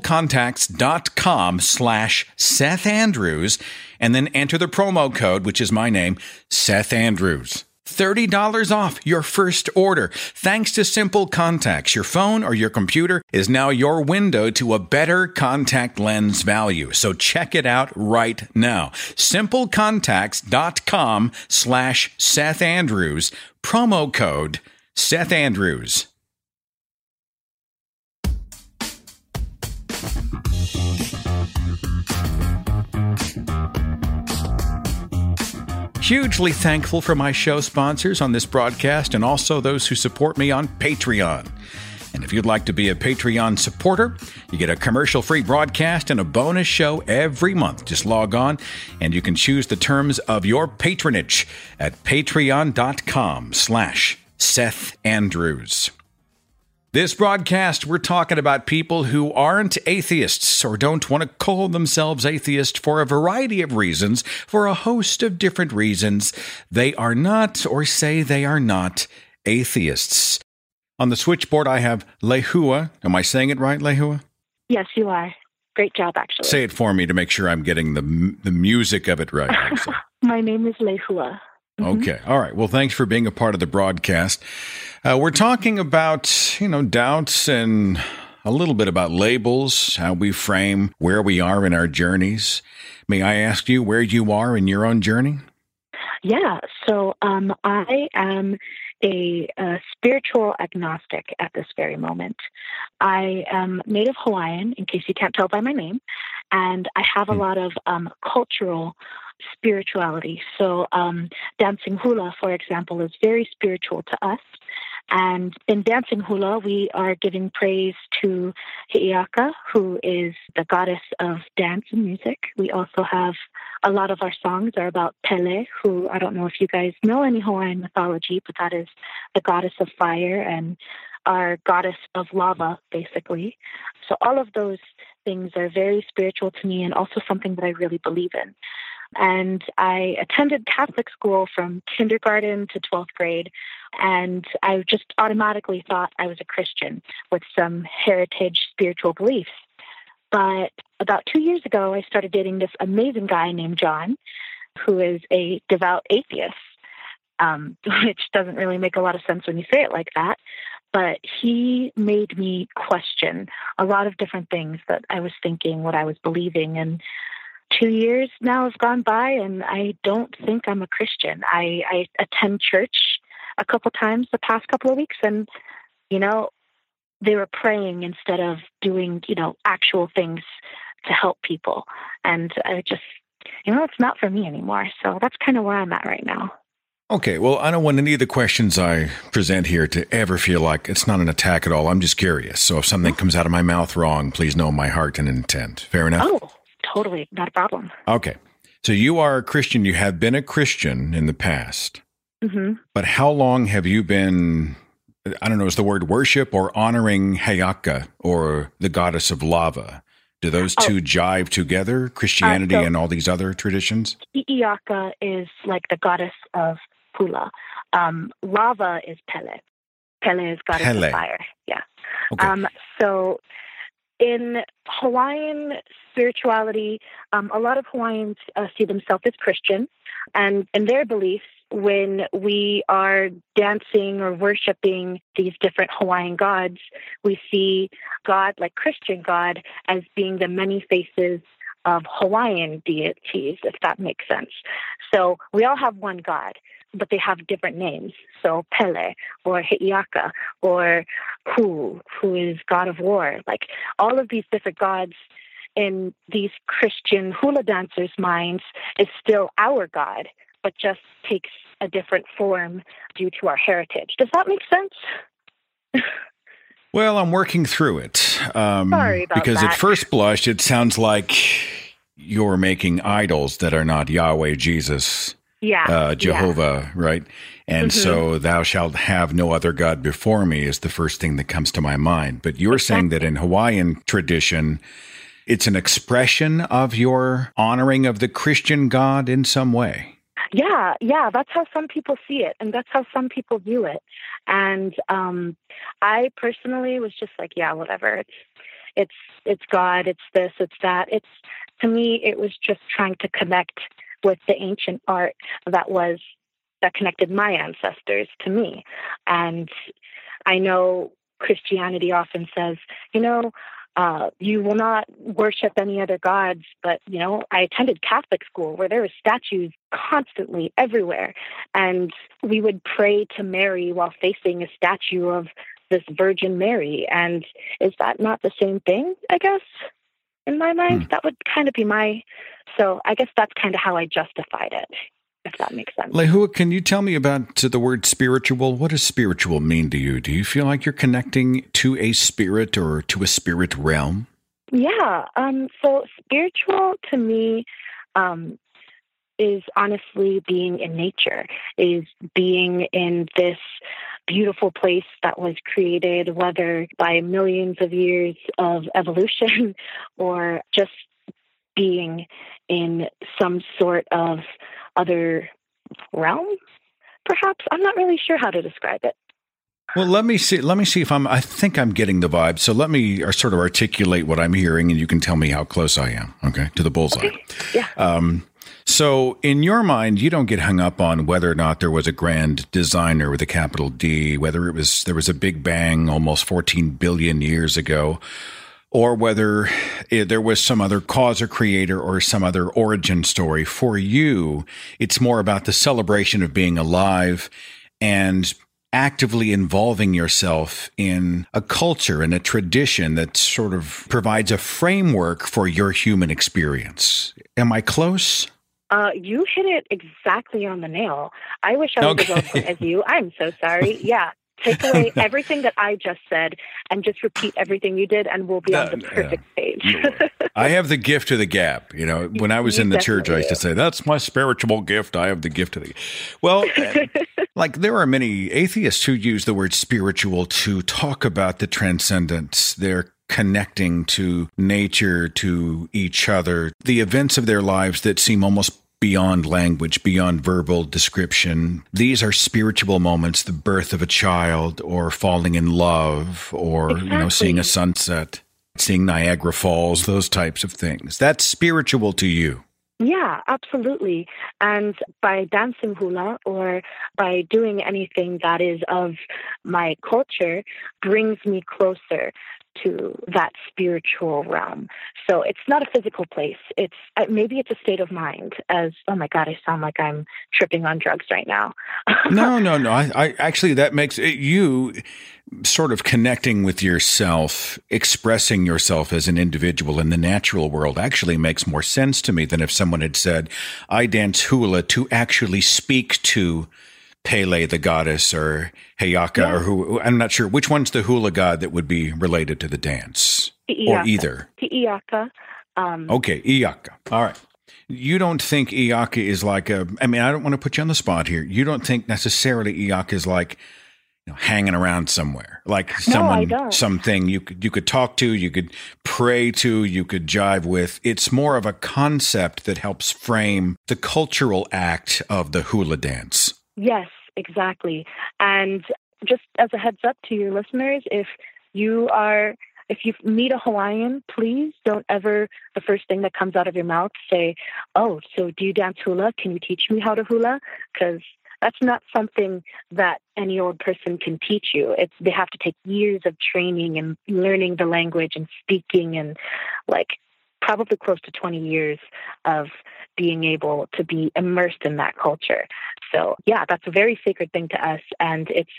simplecontacts.com/Seth Andrews and then enter the promo code, which is my name, Seth Andrews. $30 off your first order. Thanks to Simple Contacts, your phone or your computer is now your window to a better contact lens value. So check it out right now. Simplecontacts.com/Seth Andrews. Promo code Seth Andrews. Hugely thankful for my show sponsors on this broadcast and also those who support me on Patreon. And if you'd like to be a Patreon supporter, you get a commercial-free broadcast and a bonus show every month. Just log on and you can choose the terms of your patronage at patreon.com/Seth Andrews. This broadcast, we're talking about people who aren't atheists or don't want to call themselves atheist for a variety of reasons, for a host of different reasons. They are not, or say they are not, atheists. On the switchboard, I have Lehua. Am I saying it right, Lehua? Yes, you are. Great job, actually. Say it for me to make sure I'm getting the music of it right. My name is Lehua. Okay. All right. Well, thanks for being a part of the broadcast. We're talking about, doubts and a little bit about labels, how we frame where we are in our journeys. May I ask you where you are in your own journey? Yeah. So I am a spiritual agnostic at this very moment. I am Native Hawaiian, in case you can't tell by my name, and I have a lot of cultural spirituality. So dancing hula, for example, is very spiritual to us. And in dancing hula, we are giving praise to He'iaka, who is the goddess of dance and music. We also have a lot of our songs are about Pele, who I don't know if you guys know any Hawaiian mythology, but that is the goddess of fire and our goddess of lava, basically. So all of those things are very spiritual to me and also something that I really believe in. And I attended Catholic school from kindergarten to 12th grade, and I just automatically thought I was a Christian with some heritage spiritual beliefs. But about 2 years ago, I started dating this amazing guy named John, who is a devout atheist, which doesn't really make a lot of sense when you say it like that. But he made me question a lot of different things that I was thinking, what I was believing, and 2 years now have gone by, and I don't think I'm a Christian. I attend church a couple times the past couple of weeks, and, they were praying instead of doing, actual things to help people. And I just, it's not for me anymore. So that's kind of where I'm at right now. Okay, well, I don't want any of the questions I present here to ever feel like it's not an attack at all. I'm just curious. So if something comes out of my mouth wrong, please know my heart and intent. Fair enough? Oh, totally. Not a problem. Okay. So you are a Christian. You have been a Christian in the past. Mm-hmm. But how long have you been, I don't know, is the word worship or honoring He'iaka or the goddess of lava? Do those two jive together, Christianity and all these other traditions? He'iaka is like the goddess of hula. Lava is Pele. Pele is goddess of fire. Yeah. Okay. So in Hawaiian spirituality, a lot of Hawaiians see themselves as Christian, and in their beliefs, when we are dancing or worshiping these different Hawaiian gods, we see God, like Christian God, as being the many faces of Hawaiian deities, if that makes sense. So we all have one God, but they have different names. So Pele or He'iaka or Ku, who is God of war. Like all of these different gods in these Christian hula dancers' minds is still our God, but just takes a different form due to our heritage. Does that make sense? Well, I'm working through it. Sorry about because that. At first blush, it sounds like you're making idols that are not Yahweh, Jesus, Jehovah, right? And so thou shalt have no other God before me is the first thing that comes to my mind. But you're saying that in Hawaiian tradition, it's an expression of your honoring of the Christian God in some way. Yeah, that's how some people see it, and that's how some people view it. And I personally was just like, yeah, whatever. It's God, it's this, it's that. To me, it was just trying to connect with the ancient art that connected my ancestors to me. And I know Christianity often says, you will not worship any other gods, but, I attended Catholic school where there were statues constantly everywhere. And we would pray to Mary while facing a statue of this Virgin Mary. And is that not the same thing, I guess? In my mind, that would kind of be so I guess that's kind of how I justified it, if that makes sense. Lehua, can you tell me about the word spiritual? What does spiritual mean to you? Do you feel like you're connecting to a spirit or to a spirit realm? Yeah. So spiritual to me is honestly being in nature, is being in this beautiful place that was created, whether by millions of years of evolution or just being in some sort of other realm, perhaps. I'm not really sure how to describe it. Well, let me see if I think I'm getting the vibe. So let me sort of articulate what I'm hearing, and you can tell me how close I am, okay, to the bullseye. Okay. Yeah. So in your mind, you don't get hung up on whether or not there was a grand designer with a capital D, whether there was a Big Bang almost 14 billion years ago, or whether there was some other cause or creator or some other origin story. For you, it's more about the celebration of being alive and actively involving yourself in a culture and a tradition that sort of provides a framework for your human experience. Am I close? You hit it exactly on the nail. I wish I was as eloquent as you. I'm so sorry. Yeah. Take away everything that I just said and just repeat everything you did, and we'll be on the perfect page. I have the gift of the gap. You know, when I was in the church, I used to say, that's my spiritual gift. I have the gift of the Well, like there are many atheists who use the word spiritual to talk about the transcendence. They're connecting to nature, to each other, the events of their lives that seem almost beyond language, beyond verbal description. These are spiritual moments, the birth of a child or falling in love or, seeing a sunset, seeing Niagara Falls, those types of things. That's spiritual to you. Yeah, absolutely. And by dancing hula or by doing anything that is of my culture brings me closer to that spiritual realm. So it's not a physical place. It's maybe it's a state of mind. As oh my God, I sound like I'm tripping on drugs right now. No. I actually that makes it, you sort of connecting with yourself, expressing yourself as an individual in the natural world actually makes more sense to me than if someone had said, I dance hula to actually speak to Pele, the goddess, or Hayaka, or who, I'm not sure. Which one's the hula god that would be related to the dance? Or either? Iyaka. Okay, Iyaka. All right. You don't think Iyaka is like I don't want to put you on the spot here. You don't think necessarily Iyaka is like hanging around somewhere, like something you could talk to, you could pray to, you could jive with. It's more of a concept that helps frame the cultural act of the hula dance. Yes, exactly. And just as a heads up to your listeners, if you meet a Hawaiian, please don't ever, the first thing that comes out of your mouth, say, oh, so do you dance hula? Can you teach me how to hula? Because that's not something that any old person can teach you. They have to take years of training and learning the language and speaking and probably close to 20 years of being able to be immersed in that culture. So yeah, that's a very sacred thing to us. And it's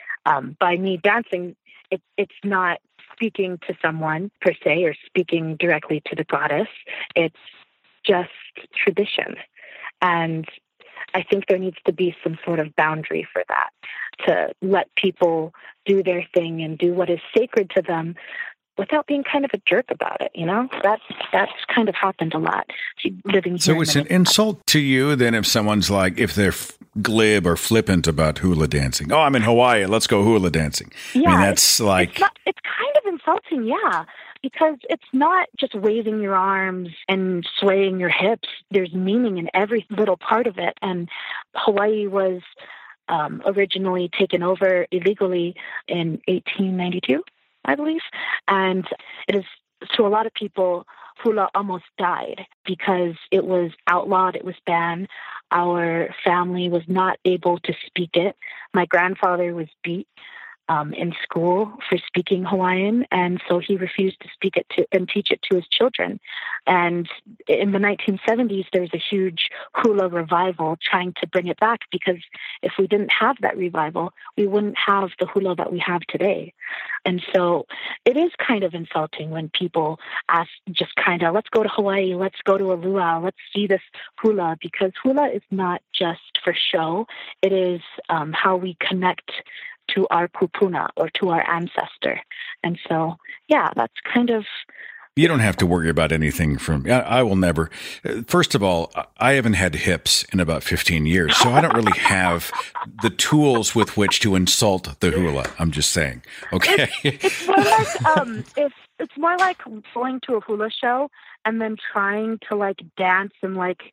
by me dancing, it's not speaking to someone per se or speaking directly to the goddess. It's just tradition. And I think there needs to be some sort of boundary for that, to let people do their thing and do what is sacred to them without being kind of a jerk about it, That's kind of happened a lot. Living here. So it's an insult to you then if someone's like, if they're glib or flippant about hula dancing. Oh, I'm in Hawaii, let's go hula dancing. Yeah, I mean, that's like... It's kind of insulting, yeah, because it's not just waving your arms and swaying your hips. There's meaning in every little part of it. And Hawaii was originally taken over illegally in 1892. I believe. And it is, to a lot of people, hula almost died because it was outlawed, it was banned. Our family was not able to speak it. My grandfather was beat in school for speaking Hawaiian, and so he refused to speak it to and teach it to his children. And in the 1970s, there was a huge hula revival trying to bring it back, because if we didn't have that revival, we wouldn't have the hula that we have today. And so it is kind of insulting when people ask, just kind of, let's go to Hawaii, let's go to a luau, let's see this hula, because hula is not just for show. It is how we connect to our kupuna, or to our ancestor. And so, yeah, that's kind of... You don't have to worry about anything from... I will never... First of all, I haven't had hips in about 15 years, so I don't really have the tools with which to insult the hula. I'm just saying. Okay? It's more like... it's more like going to a hula show and then trying to dance and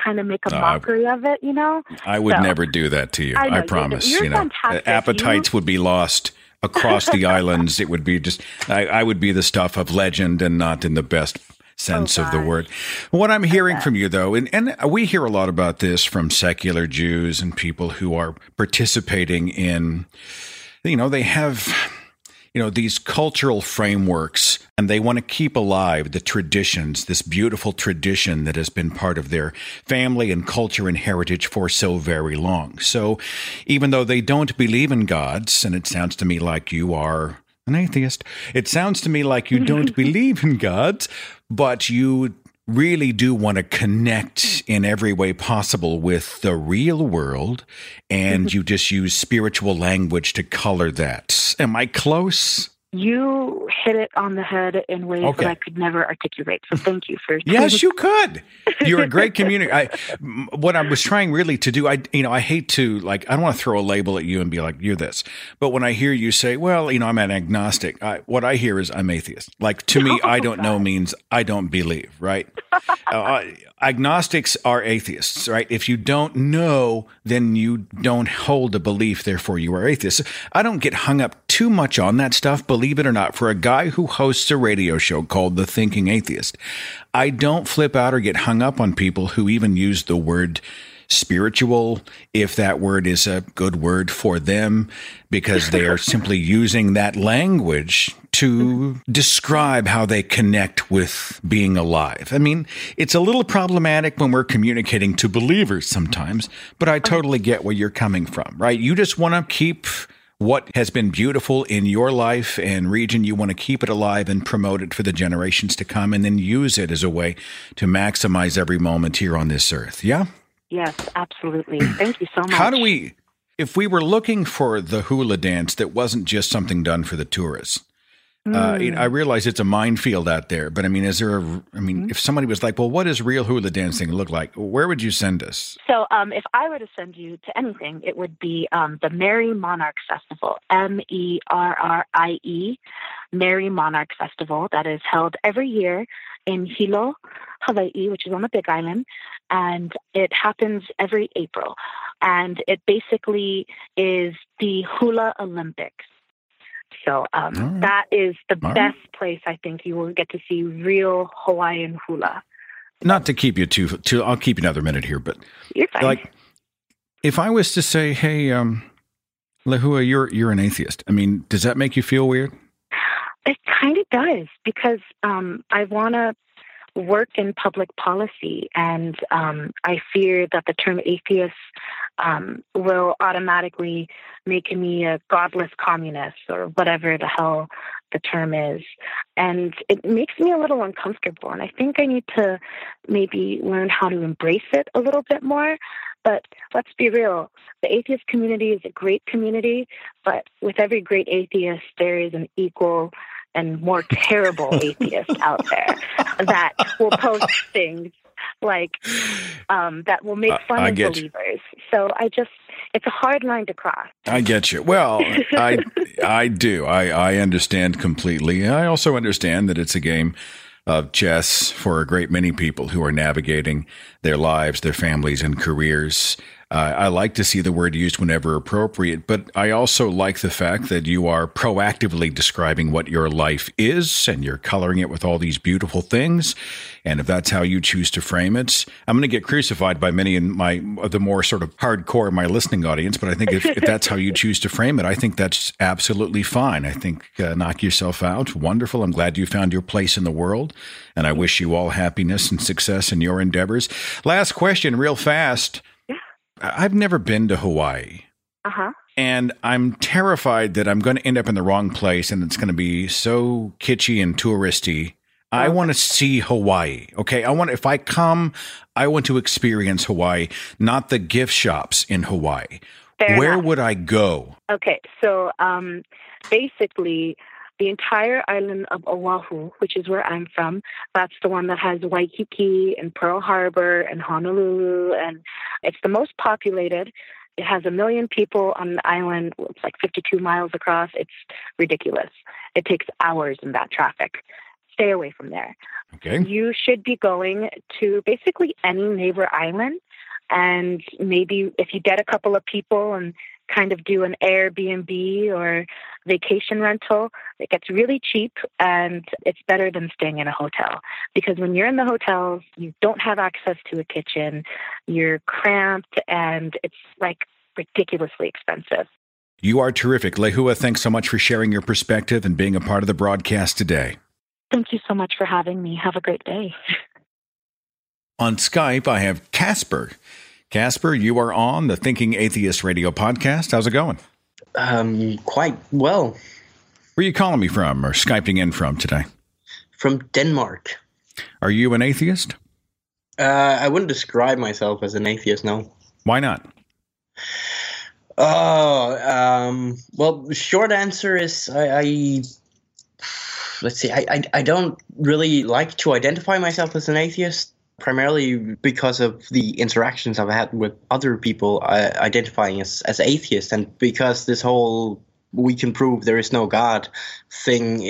kind of make a mockery of it, you know? I would never do that to you. I promise. You're fantastic. Appetites would be lost across the islands. It would be just, I would be the stuff of legend and not in the best sense of the word. What I'm hearing from you, though, and we hear a lot about this from secular Jews and people who are participating in, they have, these cultural frameworks, and they want to keep alive the traditions, this beautiful tradition that has been part of their family and culture and heritage for so very long. So even though they don't believe in gods, and it sounds to me like you are an atheist, it sounds to me like you don't believe in gods, but you really do want to connect in every way possible with the real world, and you just use spiritual language to color that. Am I close? You hit it on the head in ways that I could never articulate. So thank you for. Yes, you could. You're a great communicator. What I was trying really to do, I hate to I don't want to throw a label at you and be like, you're this. But when I hear you say, well, I'm an agnostic, what I hear is I'm atheist. Like, to me, I don't know means I don't believe, right? Agnostics are atheists, right? If you don't know, then you don't hold a belief, therefore you are atheist. I don't get hung up too much on that stuff, believe it or not. For a guy who hosts a radio show called The Thinking Atheist, I don't flip out or get hung up on people who even use the word spiritual, if that word is a good word for them, because they are simply using that language to describe how they connect with being alive. I mean, it's a little problematic when we're communicating to believers sometimes, but I totally get where you're coming from, right? You just want to keep what has been beautiful in your life and region. You want to keep it alive and promote it for the generations to come, and then use it as a way to maximize every moment here on this earth. Yeah? Yes, absolutely. Thank you so much. How do we, if we were looking for the hula dance that wasn't just something done for the tourists, I realize it's a minefield out there, but I mean, if somebody was like, well, what does real hula dancing look like? Where would you send us? So if I were to send you to anything, it would be the Merry Monarch Festival, MERRIE, Merry Monarch Festival, that is held every year in Hilo, Hawaii, which is on the Big Island, and it happens every April. And it basically is the Hula Olympics. So that is the best place, I think, you will get to see real Hawaiian hula. Not to keep you too I'll keep you another minute here, but you're fine. Like, if I was to say, hey, Lehua, you're an atheist, I mean, does that make you feel weird? It kind of does, because I want to work in public policy, and I fear that the term atheist will automatically make me a godless communist or whatever the hell the term is. And it makes me a little uncomfortable. And I think I need to maybe learn how to embrace it a little bit more. But let's be real. The atheist community is a great community, but with every great atheist, there is an equal and more terrible atheist out there that will post things like that will make fun of believers. So it's a hard line to cross. I get you. Well, I do. I understand completely. I also understand that it's a game of chess for a great many people who are navigating their lives, their families, and careers. I like to see the word used whenever appropriate, but I also like the fact that you are proactively describing what your life is, and you're coloring it with all these beautiful things. And if that's how you choose to frame it, I'm going to get crucified by many in the more sort of hardcore of my listening audience. But I think if that's how you choose to frame it, I think that's absolutely fine. I think knock yourself out. Wonderful. I'm glad you found your place in the world, and I wish you all happiness and success in your endeavors. Last question, real fast. I've never been to Hawaii. And I'm terrified that I'm going to end up in the wrong place, and it's going to be so kitschy and touristy. I want to see Hawaii. Okay. If I come, I want to experience Hawaii, not the gift shops in Hawaii. Where would I go? Okay. So, basically, the entire island of Oahu, which is where I'm from, that's the one that has Waikiki and Pearl Harbor and Honolulu, and it's the most populated. It has 1 million people on the island. It's like 52 miles across. It's ridiculous. It takes hours in that traffic. stay away from there. Okay. You should be going to basically any neighbor island, and maybe if you get a couple of people and kind of do an Airbnb or vacation rental, it gets really cheap and it's better than staying in a hotel. Because when you're in the hotels, you don't have access to a kitchen, you're cramped, and it's like ridiculously expensive. You are terrific. Lehua, thanks so much for sharing your perspective and being a part of the broadcast today. Thank you so much for having me. Have a great day. On Skype, I have Casper. Casper, you are on the Thinking Atheist radio podcast. How's it going? Quite well. Where are you calling me from or Skyping in from today? From Denmark. Are you an atheist? I wouldn't describe myself as an atheist, no. Why not? Well, the short answer is I don't really like to identify myself as an atheist, primarily because of the interactions I've had with other people identifying as atheists, and because this whole "we can prove there is no God" thing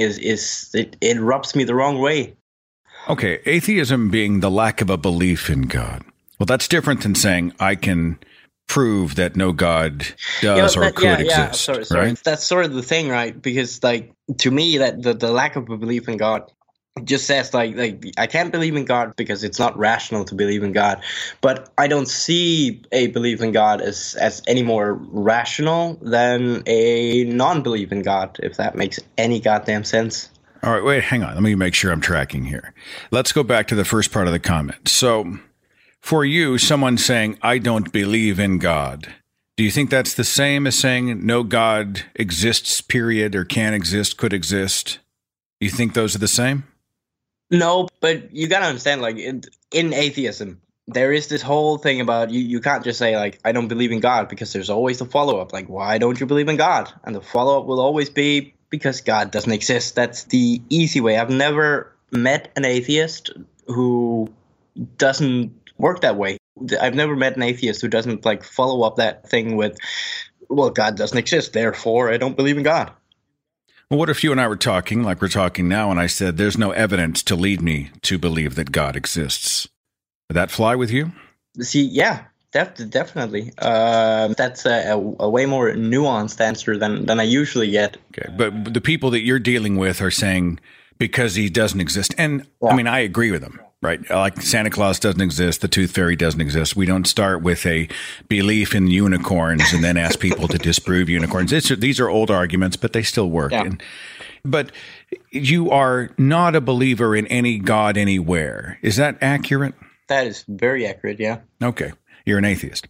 it rubs me the wrong way. Okay, atheism being the lack of a belief in God. Well, that's different than saying I can prove that no God does or could exist. Sorry. Right? That's sort of the thing, right? Because, like, to me, that the lack of a belief in God just says, like I can't believe in God because it's not rational to believe in God. But I don't see a belief in God as any more rational than a non-belief in God, if that makes any goddamn sense. All right, wait, hang on. Let me make sure I'm tracking here. Let's go back to the first part of the comment. So, for you, someone saying, I don't believe in God, do you think that's the same as saying no God exists, period, or can exist, could exist? Do you think those are the same? No, but you got to understand, like, in atheism, there is this whole thing about you can't just say, like, I don't believe in God, because there's always a follow-up. Like, why don't you believe in God? And the follow-up will always be because God doesn't exist. That's the easy way. I've never met an atheist who doesn't work that way. I've never met an atheist who doesn't, like, follow up that thing with, well, God doesn't exist, therefore I don't believe in God. Well, what if you and I were talking like we're talking now, and I said there's no evidence to lead me to believe that God exists? Would that fly with you? See, yeah, definitely. That's a way more nuanced answer than I usually get. Okay, but the people that you're dealing with are saying because he doesn't exist. And, yeah. I mean, I agree with them. Right. Like Santa Claus doesn't exist. The Tooth Fairy doesn't exist. We don't start with a belief in unicorns and then ask people to disprove unicorns. These are old arguments, but they still work. Yeah. But you are not a believer in any God anywhere. Is that accurate? That is very accurate, yeah. Okay. You're an atheist.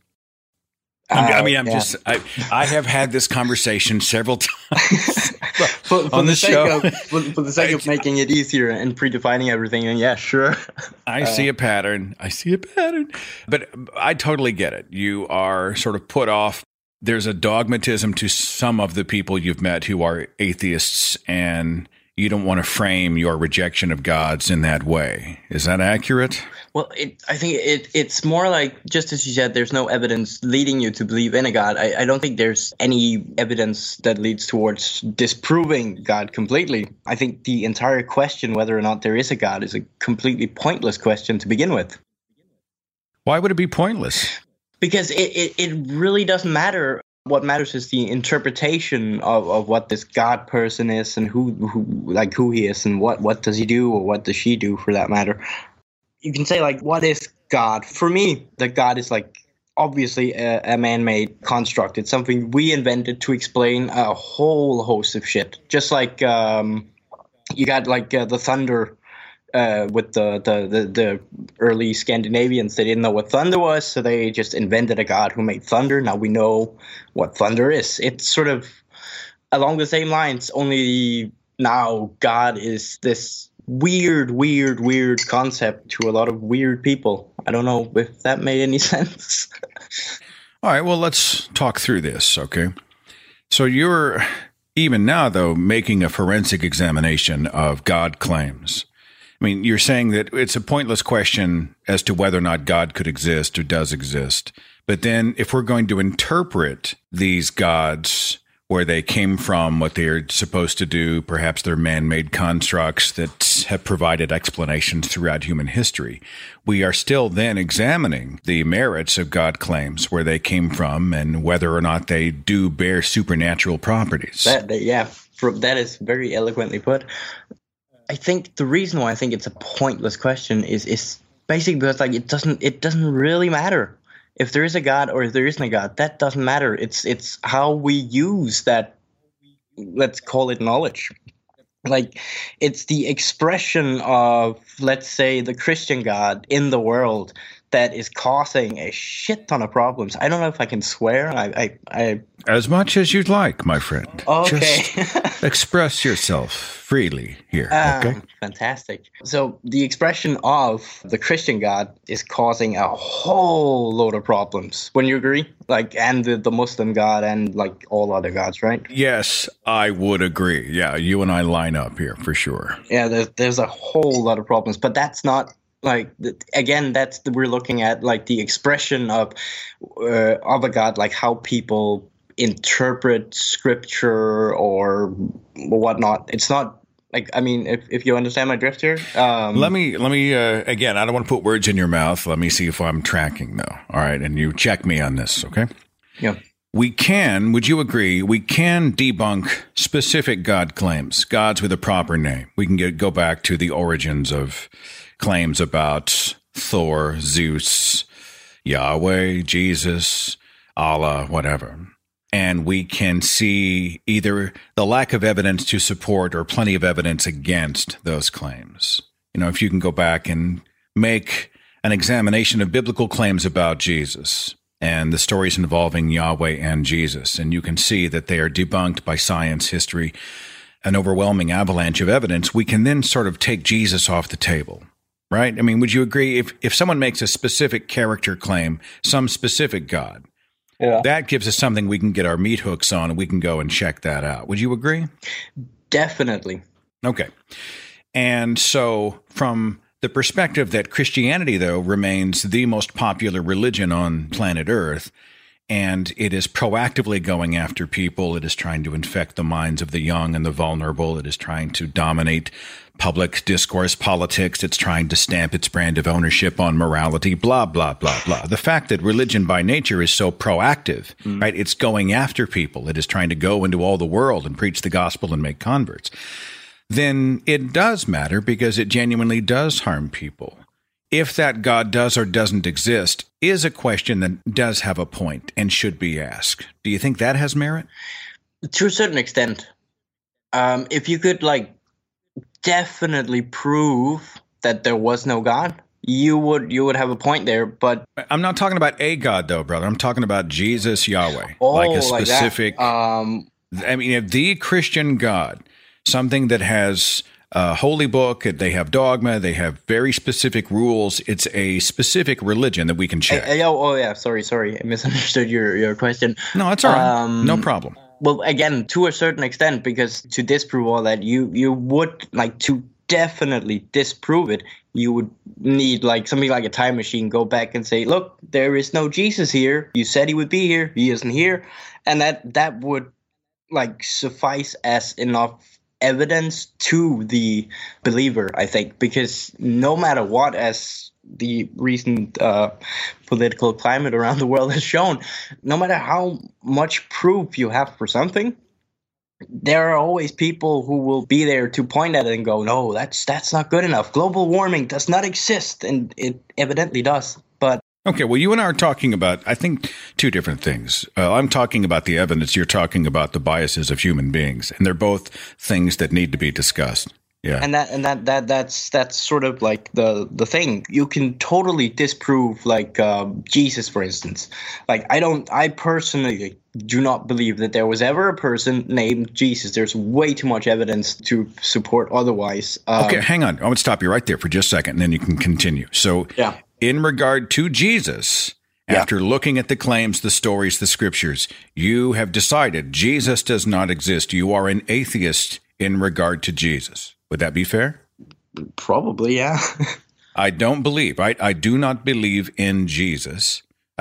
I have had this conversation several times on the show. For the sake of making it easier and predefining everything, and yeah, sure. I see a pattern. But I totally get it. You are sort of put off. There's a dogmatism to some of the people you've met who are atheists, and you don't want to frame your rejection of gods in that way. Is that accurate? Well, I think it's more like, just as you said, there's no evidence leading you to believe in a God. I don't think there's any evidence that leads towards disproving God completely. I think the entire question whether or not there is a God is a completely pointless question to begin with. Why would it be pointless? Because it really doesn't matter. What matters is the interpretation of what this God person is and who he is and what does he do or what does she do, for that matter. You can say, like, what is God? For me, the God is, like, obviously a man-made construct. It's something we invented to explain a whole host of shit. Just like you got, like, the thunder with the early Scandinavians. They didn't know what thunder was, so they just invented a god who made thunder. Now we know what thunder is. It's sort of along the same lines, only now God is this weird concept to a lot of weird people. I don't know if that made any sense. All right, well, let's talk through this, okay? So you're, even now, though, making a forensic examination of God claims. I mean, you're saying that it's a pointless question as to whether or not God could exist or does exist. But then if we're going to interpret these gods, where they came from, what they're supposed to do. Perhaps they're man-made constructs that have provided explanations throughout human history. We are still then examining the merits of God claims, where they came from, and whether or not they do bear supernatural properties. That is very eloquently put. I think the reason why I think it's a pointless question is basically because like it doesn't really matter. If there is a God or if there isn't a God, that doesn't matter. It's how we use that, let's call it knowledge. Like, it's the expression of, let's say, the Christian God in the world that is causing a shit ton of problems. I don't know if I can swear. I As much as you'd like, my friend. Okay. Just express yourself freely here, okay? Fantastic. So the expression of the Christian God is causing a whole load of problems. Wouldn't you agree? Like, and the Muslim God and like all other gods, right? Yes, I would agree. Yeah, you and I line up here for sure. Yeah, there's a whole lot of problems, but that's not like, again, we're looking at like the expression of a God, like how people interpret scripture or whatnot. It's not like, I mean, if you understand my drift here. Let me again, I don't want to put words in your mouth. Let me see if I'm tracking though. All right. And you check me on this. Okay. Yeah. Would you agree, we can debunk specific God claims, gods with a proper name. We can go back to the origins of claims about Thor, Zeus, Yahweh, Jesus, Allah, whatever. And we can see either the lack of evidence to support or plenty of evidence against those claims. You know, if you can go back and make an examination of biblical claims about Jesus and the stories involving Yahweh and Jesus, and you can see that they are debunked by science, history, an overwhelming avalanche of evidence, we can then sort of take Jesus off the table. Right? I mean, would you agree if someone makes a specific character claim, some specific God, that gives us something we can get our meat hooks on and we can go and check that out. Would you agree? Definitely. Okay. And so from the perspective that Christianity, though, remains the most popular religion on planet Earth, and it is proactively going after people, it is trying to infect the minds of the young and the vulnerable, it is trying to dominate public discourse, politics, it's trying to stamp its brand of ownership on morality, blah, blah, blah, blah. The fact that religion by nature is so proactive, right? It's going after people. It is trying to go into all the world and preach the gospel and make converts. Then it does matter because it genuinely does harm people. If that God does or doesn't exist is a question that does have a point and should be asked. Do you think that has merit? To a certain extent. If you could, like, definitely prove that there was no God, you would have a point there. But I'm not talking about a God, though, brother. I'm talking about Jesus, Yahweh, oh, like a specific. Like I mean, if the Christian God, something that has a holy book, they have dogma, they have very specific rules. It's a specific religion that we can check. Sorry, I misunderstood your question. No, it's all right. No problem. Well, again, to a certain extent, because to disprove all that, you would, like, to definitely disprove it, you would need, like, something like a time machine, go back and say, look, there is no Jesus here. You said he would be here. He isn't here. And that would, like, suffice as enough evidence to the believer, I think, because no matter what, as the recent political climate around the world has shown, no matter how much proof you have for something, there are always people who will be there to point at it and go, no, that's not good enough. Global warming does not exist, and it evidently does. But okay, well, you and I are talking about, I think, two different things. I'm talking about the evidence. You're talking about the biases of human beings, and they're both things that need to be discussed. Yeah, and that's sort of like the thing. You can totally disprove, like, Jesus, for instance. Like, I personally do not believe that there was ever a person named Jesus. There's way too much evidence to support otherwise. Okay, hang on. I want to stop you right there for just a second, and then you can continue. So, yeah. In regard to Jesus, after looking at the claims, the stories, the scriptures, you have decided Jesus does not exist. You are an atheist in regard to Jesus. Would that be fair? Probably, yeah. I don't believe, right? I do not believe in Jesus.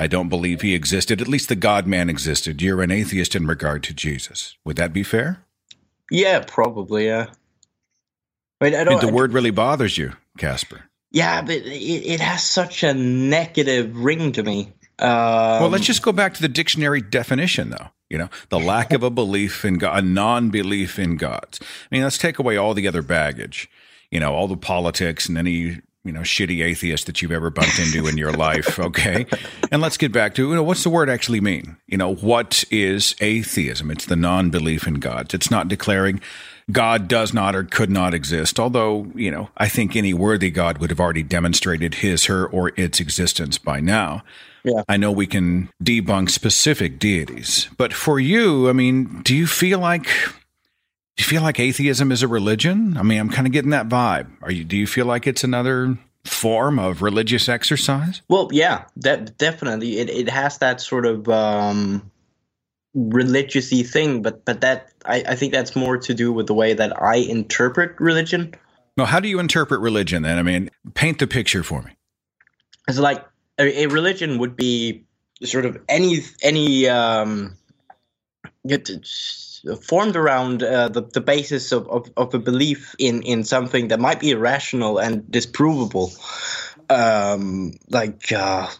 I don't believe he existed, at least the God-man existed. You're an atheist in regard to Jesus. Would that be fair? Yeah, probably, yeah. Wait, The word really bothers you, Casper. Yeah, but it has such a negative ring to me. Well, let's just go back to the dictionary definition, though. You know, the lack of a belief in God, a non-belief in gods. I mean, let's take away all the other baggage, you know, all the politics and any, you know, shitty atheist that you've ever bumped into in your life, okay? And let's get back to, you know, what's the word actually mean? You know, what is atheism? It's the non-belief in gods. It's not declaring God does not or could not exist, although, you know, I think any worthy God would have already demonstrated his, her, or its existence by now. Yeah. I know we can debunk specific deities, but for you, I mean, do you feel like atheism is a religion? I mean, I'm kind of getting that vibe. Do you feel like it's another form of religious exercise? Well, yeah, that definitely. It has that sort of religious-y thing, but that I think that's more to do with the way that I interpret religion. No, how do you interpret religion then? I mean, paint the picture for me. It's like a religion would be sort of any formed around the basis of a belief in something that might be irrational and disprovable, like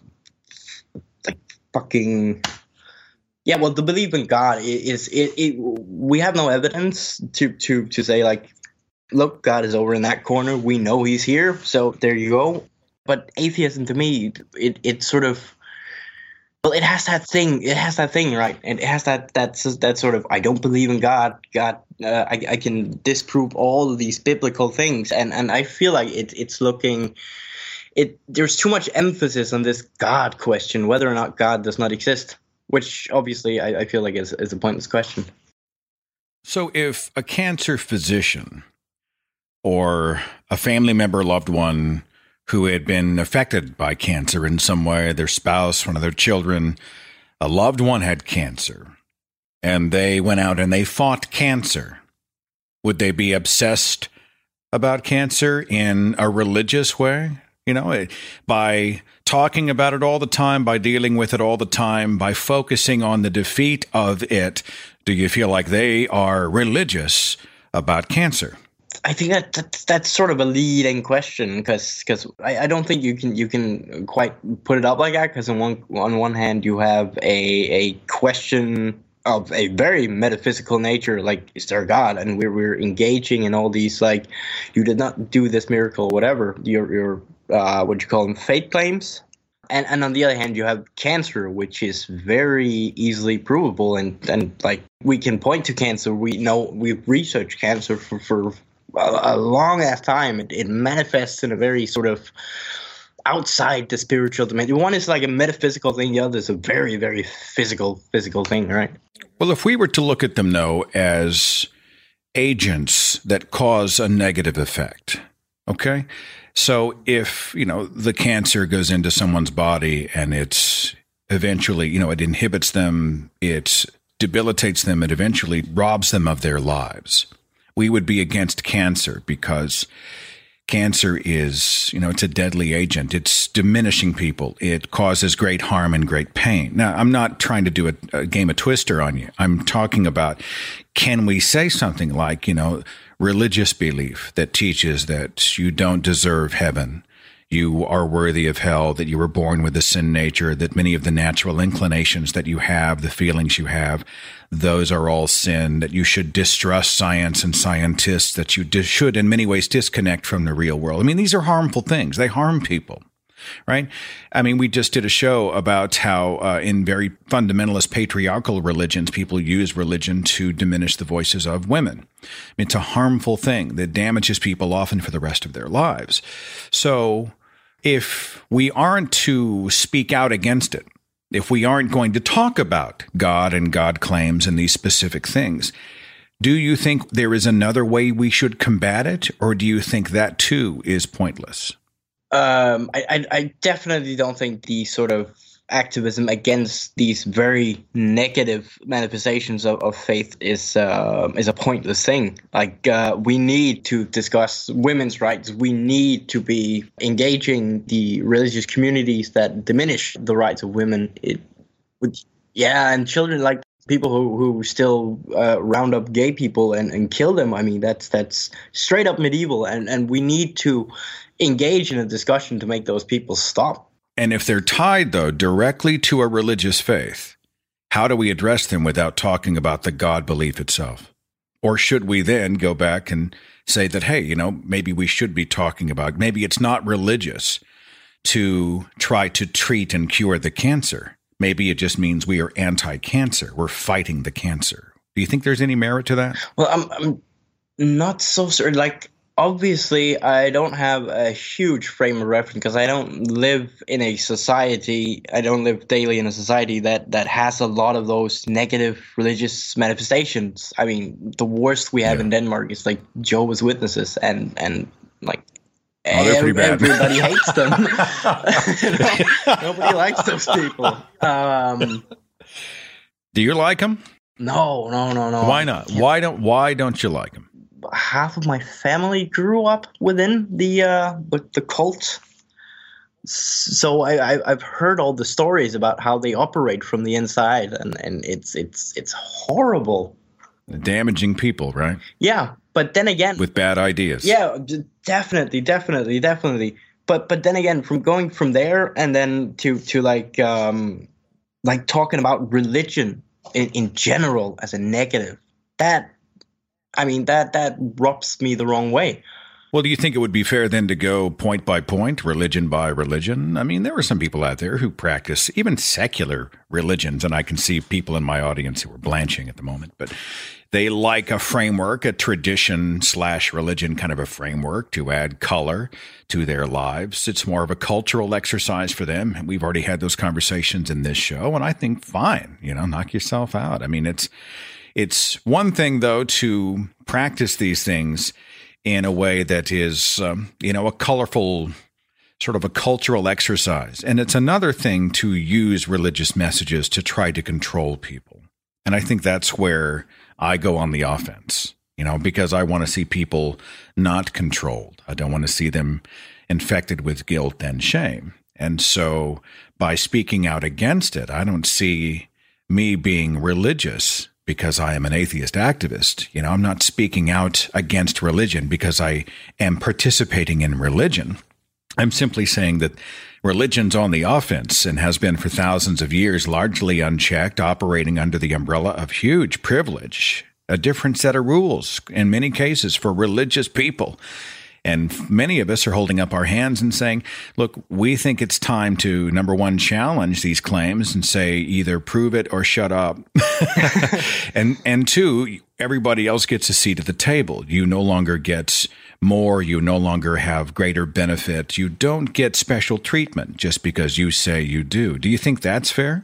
fucking. Yeah, well, the belief in God is we have no evidence to say, like, look, God is over in that corner. We know he's here, so there you go. But atheism, to me, it sort of, well, it has that thing. It has that thing, right? And it has that sort of, I don't believe in God. I can disprove all of these biblical things, and I feel like it's looking. There's too much emphasis on this God question, whether or not God does not exist. Which obviously I feel like is a pointless question. So if a cancer physician or a family member, loved one who had been affected by cancer in some way, their spouse, one of their children, a loved one had cancer, and they went out and they fought cancer, would they be obsessed about cancer in a religious way? You know, by talking about it all the time, by dealing with it all the time, by focusing on the defeat of it, do you feel like they are religious about cancer? I think that's sort of a leading question because I don't think you can quite put it up like that, because on one hand you have a question of a very metaphysical nature, like, is there a God? And we're engaging in all these, like, you did not do this miracle, whatever, your what you call them, faith claims. And on the other hand, you have cancer, which is very easily provable, and like, we can point to cancer. We know, we've researched cancer for a long ass time. It manifests in a very sort of outside the spiritual domain. One is like a metaphysical thing, the other is a very, very physical thing, right? Well, if we were to look at them, though, as agents that cause a negative effect, okay? So if, you know, the cancer goes into someone's body and it's eventually, you know, it inhibits them, it debilitates them, it eventually robs them of their lives, we would be against cancer because cancer is, you know, it's a deadly agent. It's diminishing people. It causes great harm and great pain. Now, I'm not trying to do a game of Twister on you. I'm talking about, can we say something like, you know, religious belief that teaches that you don't deserve heaven, you are worthy of hell, that you were born with a sin nature, that many of the natural inclinations that you have, the feelings you have, those are all sin, that you should distrust science and scientists, that you should in many ways disconnect from the real world. I mean, these are harmful things. They harm people, right? I mean, we just did a show about how in very fundamentalist patriarchal religions, people use religion to diminish the voices of women. I mean, it's a harmful thing that damages people often for the rest of their lives. So if we aren't to speak out against it, if we aren't going to talk about God and God claims and these specific things, do you think there is another way we should combat it, or do you think that too is pointless? I definitely don't think the sort of activism against these very negative manifestations of faith is a pointless thing. Like, we need to discuss women's rights. We need to be engaging the religious communities that diminish the rights of women. And children, like people who still round up gay people and kill them. I mean, that's straight up medieval, and we need to engage in a discussion to make those people stop. And if they're tied, though, directly to a religious faith, how do we address them without talking about the God belief itself? Or should we then go back and say that, hey, maybe we should be talking about, maybe it's not religious to try to treat and cure the cancer. Maybe it just means we are anti-cancer. We're fighting the cancer. Do you think there's any merit to that? Well, I'm not so certain. Like, obviously, I don't have a huge frame of reference because I don't live in a society. I don't live daily in a society that has a lot of those negative religious manifestations. I mean, the worst we have in Denmark is like Jehovah's Witnesses and like. They're pretty bad. Everybody hates them. Nobody likes those people. Do you like them? No. Why not? Why don't you like them? Half of my family grew up within the cult, so I've heard all the stories about how they operate from the inside, and it's horrible. Damaging people, right? Yeah, but then again, with bad ideas. Yeah, definitely. But then again, from going from there and then to like talking about religion in general as a negative, that rubs me the wrong way. Well, do you think it would be fair then to go point by point, religion by religion? I mean, there are some people out there who practice even secular religions, and I can see people in my audience who are blanching at the moment, but they like a framework, a tradition/religion kind of a framework to add color to their lives. It's more of a cultural exercise for them. And we've already had those conversations in this show, and I think, fine, knock yourself out. I mean, it's one thing, though, to practice these things in a way that is, a colorful, sort of a cultural exercise. And it's another thing to use religious messages to try to control people. And I think that's where I go on the offense, because I want to see people not controlled. I don't want to see them infected with guilt and shame. And so by speaking out against it, I don't see me being religious because I am an atheist activist. I'm not speaking out against religion because I am participating in religion. I'm simply saying that religion's on the offense and has been for thousands of years, largely unchecked, operating under the umbrella of huge privilege, a different set of rules in many cases for religious people. And many of us are holding up our hands and saying, look, we think it's time to, number one, challenge these claims and say either prove it or shut up. and two, everybody else gets a seat at the table. You no longer get more. You no longer have greater benefit. You don't get special treatment just because you say you do. Do you think that's fair?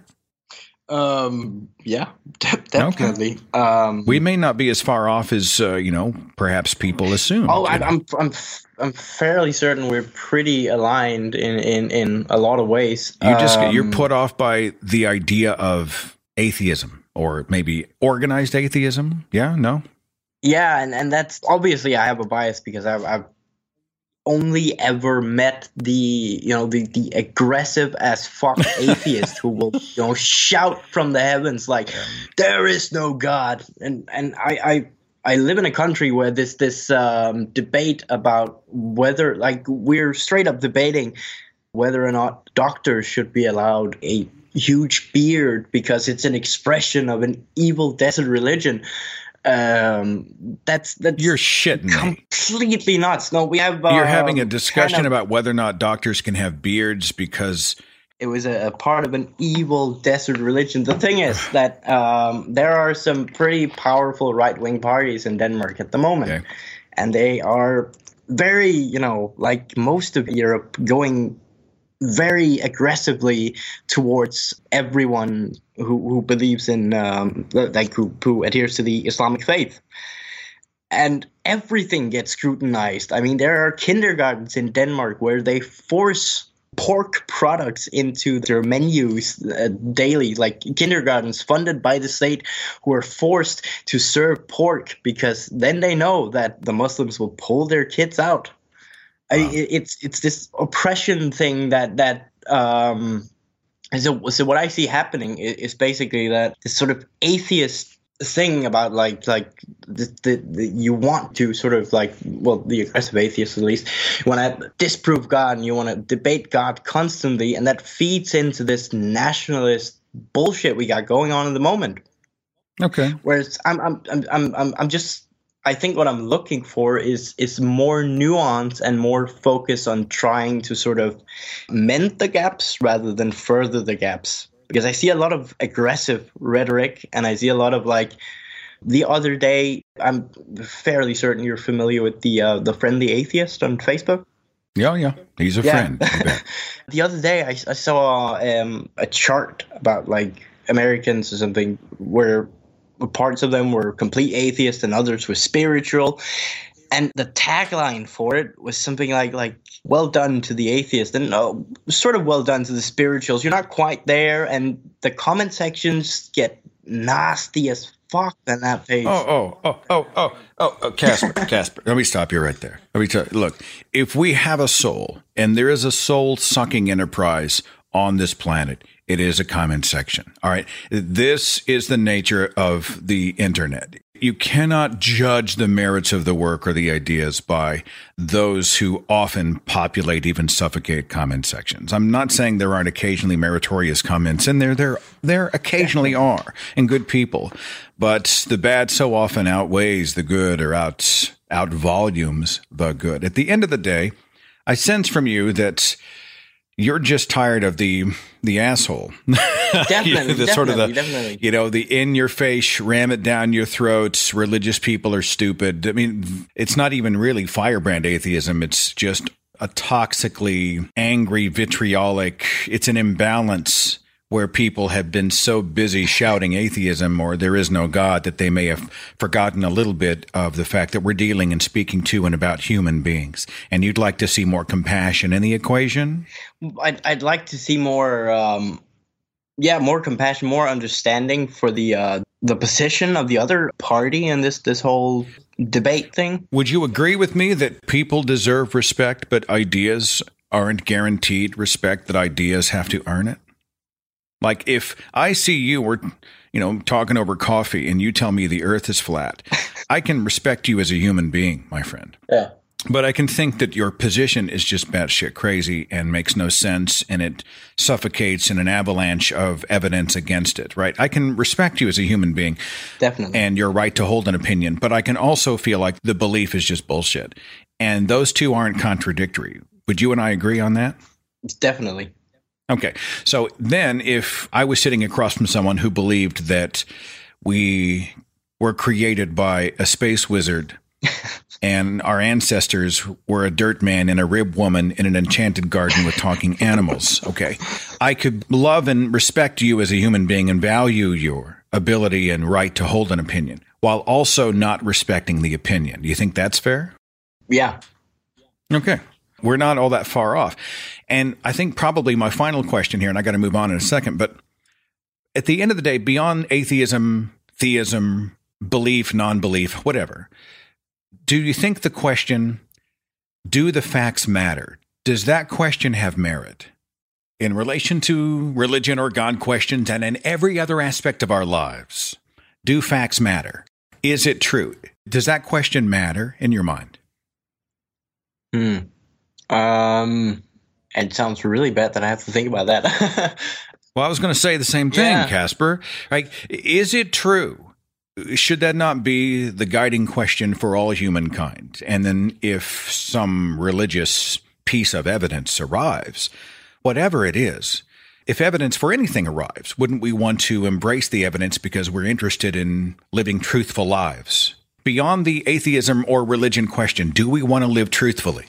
Yeah, definitely. Okay. We may not be as far off as perhaps people assume. Oh, I'm fairly certain we're pretty aligned in a lot of ways. You're put off by the idea of atheism, or maybe organized atheism. Yeah, no. Yeah, and that's obviously I have a bias because I've only ever met the aggressive as fuck atheist who will shout from the heavens like there is no God, and I live in a country where this debate about whether, like, we're straight up debating whether or not doctors should be allowed a huge beard because it's an expression of an evil desert religion. That's you're shitting me. Completely nuts. No, we have. You're having a discussion about whether or not doctors can have beards because it was a part of an evil desert religion. The thing is that there are some pretty powerful right-wing parties in Denmark at the moment, and they are very, like most of Europe, going very aggressively towards everyone who believes in who adheres to the Islamic faith, and everything gets scrutinized. I mean, there are kindergartens in Denmark where they force pork products into their menus daily, like kindergartens funded by the state who are forced to serve pork because then they know that the Muslims will pull their kids out. Wow. It's this oppression thing that so what I see happening is basically that this sort of atheist thing about like the you want to sort of like, well, the aggressive atheists at least want to disprove God and you want to debate God constantly, and that feeds into this nationalist bullshit we got going on in the moment. Okay. Whereas I'm just, I think what I'm looking for is more nuance and more focus on trying to sort of mend the gaps rather than further the gaps. Because I see a lot of aggressive rhetoric, and I see a lot of like, the other day, I'm fairly certain you're familiar with the Friendly Atheist on Facebook. Yeah, he's a friend. The other day, I saw a chart about like Americans or something where parts of them were complete atheists and others were spiritual. And the tagline for it was something like well done to the atheist, and sort of well done to the spirituals. You're not quite there, and the comment sections get nasty as fuck on that page. Casper, let me stop you right there. Let me tell you, look, if we have a soul, and there is a soul-sucking enterprise on this planet, it is a comment section. All right. This is the nature of the internet. You cannot judge the merits of the work or the ideas by those who often populate, even suffocate comment sections. I'm not saying there aren't occasionally meritorious comments in there. There occasionally are, and good people. But the bad so often outweighs the good, or out volumes the good. At the end of the day, I sense from you that you're just tired of the asshole. Definitely, definitely. You know, the in-your-face, ram it down your throats, religious people are stupid. I mean, it's not even really firebrand atheism. It's just a toxically angry, vitriolic, it's an imbalance where people have been so busy shouting atheism or there is no God that they may have forgotten a little bit of the fact that we're dealing and speaking to and about human beings. And you'd like to see more compassion in the equation? I'd like to see more, more compassion, more understanding for the position of the other party in this whole debate thing. Would you agree with me that people deserve respect, but ideas aren't guaranteed respect, that ideas have to earn it? Like if I see you, we're, talking over coffee and you tell me the earth is flat, I can respect you as a human being, my friend. Yeah. But I can think that your position is just batshit crazy and makes no sense, and it suffocates in an avalanche of evidence against it, right? I can respect you as a human being. Definitely. And your right to hold an opinion, but I can also feel like the belief is just bullshit. And those two aren't contradictory. Would you and I agree on that? Definitely. Okay. So then if I was sitting across from someone who believed that we were created by a space wizard and our ancestors were a dirt man and a rib woman in an enchanted garden with talking animals, okay, I could love and respect you as a human being and value your ability and right to hold an opinion while also not respecting the opinion. Do you think that's fair? Yeah. Okay. We're not all that far off. And I think probably my final question here, and I got to move on in a second, but at the end of the day, beyond atheism, theism, belief, non-belief, whatever, do you think the question, do the facts matter? Does that question have merit? In relation to religion or God questions and in every other aspect of our lives, do facts matter? Is it true? Does that question matter in your mind? It sounds really bad that I have to think about that. Well, I was going to say the same thing, Casper. Like, is it true? Should that not be the guiding question for all humankind? And then if some religious piece of evidence arrives, whatever it is, if evidence for anything arrives, wouldn't we want to embrace the evidence because we're interested in living truthful lives? Beyond the atheism or religion question, do we want to live truthfully?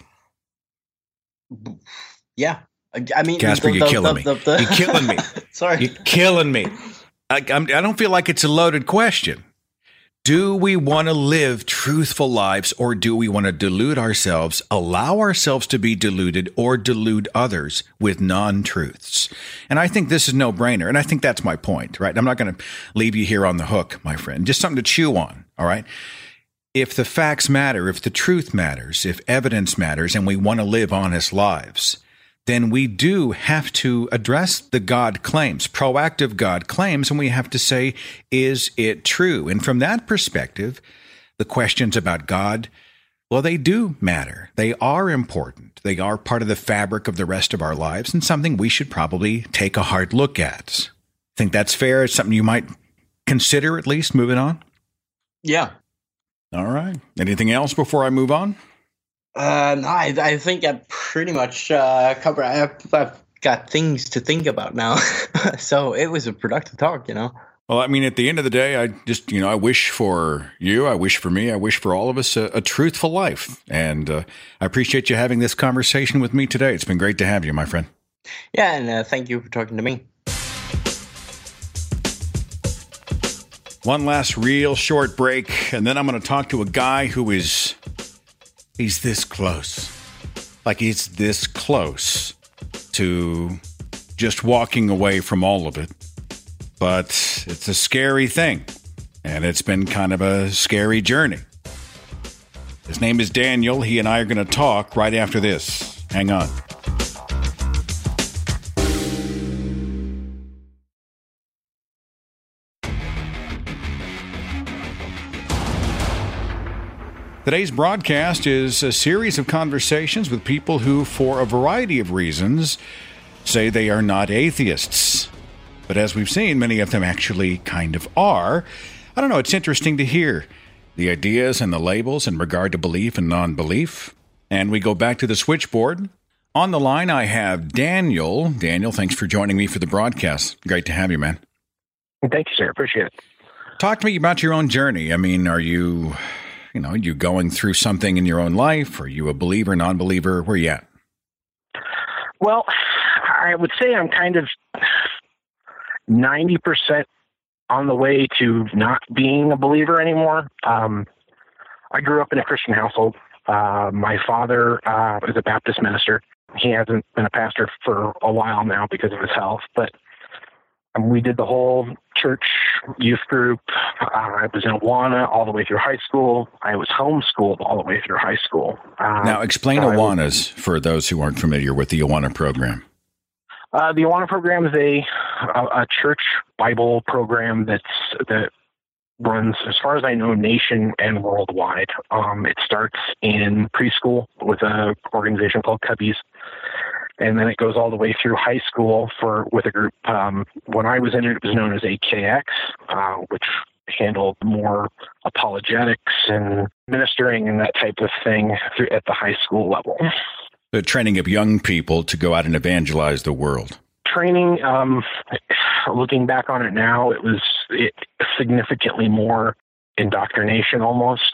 Yeah. I mean, Casper, you're killing me. You're killing me. Sorry. You're killing me. I don't feel like it's a loaded question. Do we want to live truthful lives, or do we want to delude ourselves, allow ourselves to be deluded, or delude others with non-truths? And I think this is no-brainer, and I think that's my point, right? I'm not going to leave you here on the hook, my friend. Just something to chew on, all right? If the facts matter, if the truth matters, if evidence matters, and we want to live honest lives, then we do have to address the God claims, proactive God claims, and we have to say, is it true? And from that perspective, the questions about God, well, they do matter. They are important. They are part of the fabric of the rest of our lives and something we should probably take a hard look at. Think that's fair? It's something you might consider, at least, moving on? Yeah. All right. Anything else before I move on? No, I think I pretty much covered. I've got things to think about now. So it was a productive talk, Well, I mean, at the end of the day, I just, I wish for you, I wish for me, I wish for all of us a truthful life. And I appreciate you having this conversation with me today. It's been great to have you, my friend. Yeah, and thank you for talking to me. One last real short break, and then I'm going to talk to a guy who he's this close. Like, he's this close to just walking away from all of it. But it's a scary thing, and it's been kind of a scary journey. His name is Daniel. He and I are going to talk right after this. Hang on. Today's broadcast is a series of conversations with people who, for a variety of reasons, say they are not atheists. But as we've seen, many of them actually kind of are. I don't know, it's interesting to hear the ideas and the labels in regard to belief and non-belief. And we go back to the switchboard. On the line, I have Daniel. Daniel, thanks for joining me for the broadcast. Great to have you, man. Thank you, sir. Appreciate it. Talk to me about your own journey. I mean, are you going through something in your own life? Are you a believer, non-believer? Where are you at? Well, I would say I'm kind of 90% on the way to not being a believer anymore. I grew up in a Christian household. My father is a Baptist minister. He hasn't been a pastor for a while now because of his health, but we did the whole church youth group. I was in Awana all the way through high school. I was homeschooled all the way through high school. Now, explain Awanas for those who aren't familiar with the Awana program. The Awana program is a church Bible program that runs, as far as I know, nation and worldwide. It starts in preschool with an organization called Cubbies, and then it goes all the way through high school with a group. When I was in it, it was known as AKX, which handled more apologetics and ministering and that type of thing at the high school level. The training of young people to go out and evangelize the world. Training, looking back on it now, it was significantly more indoctrination almost,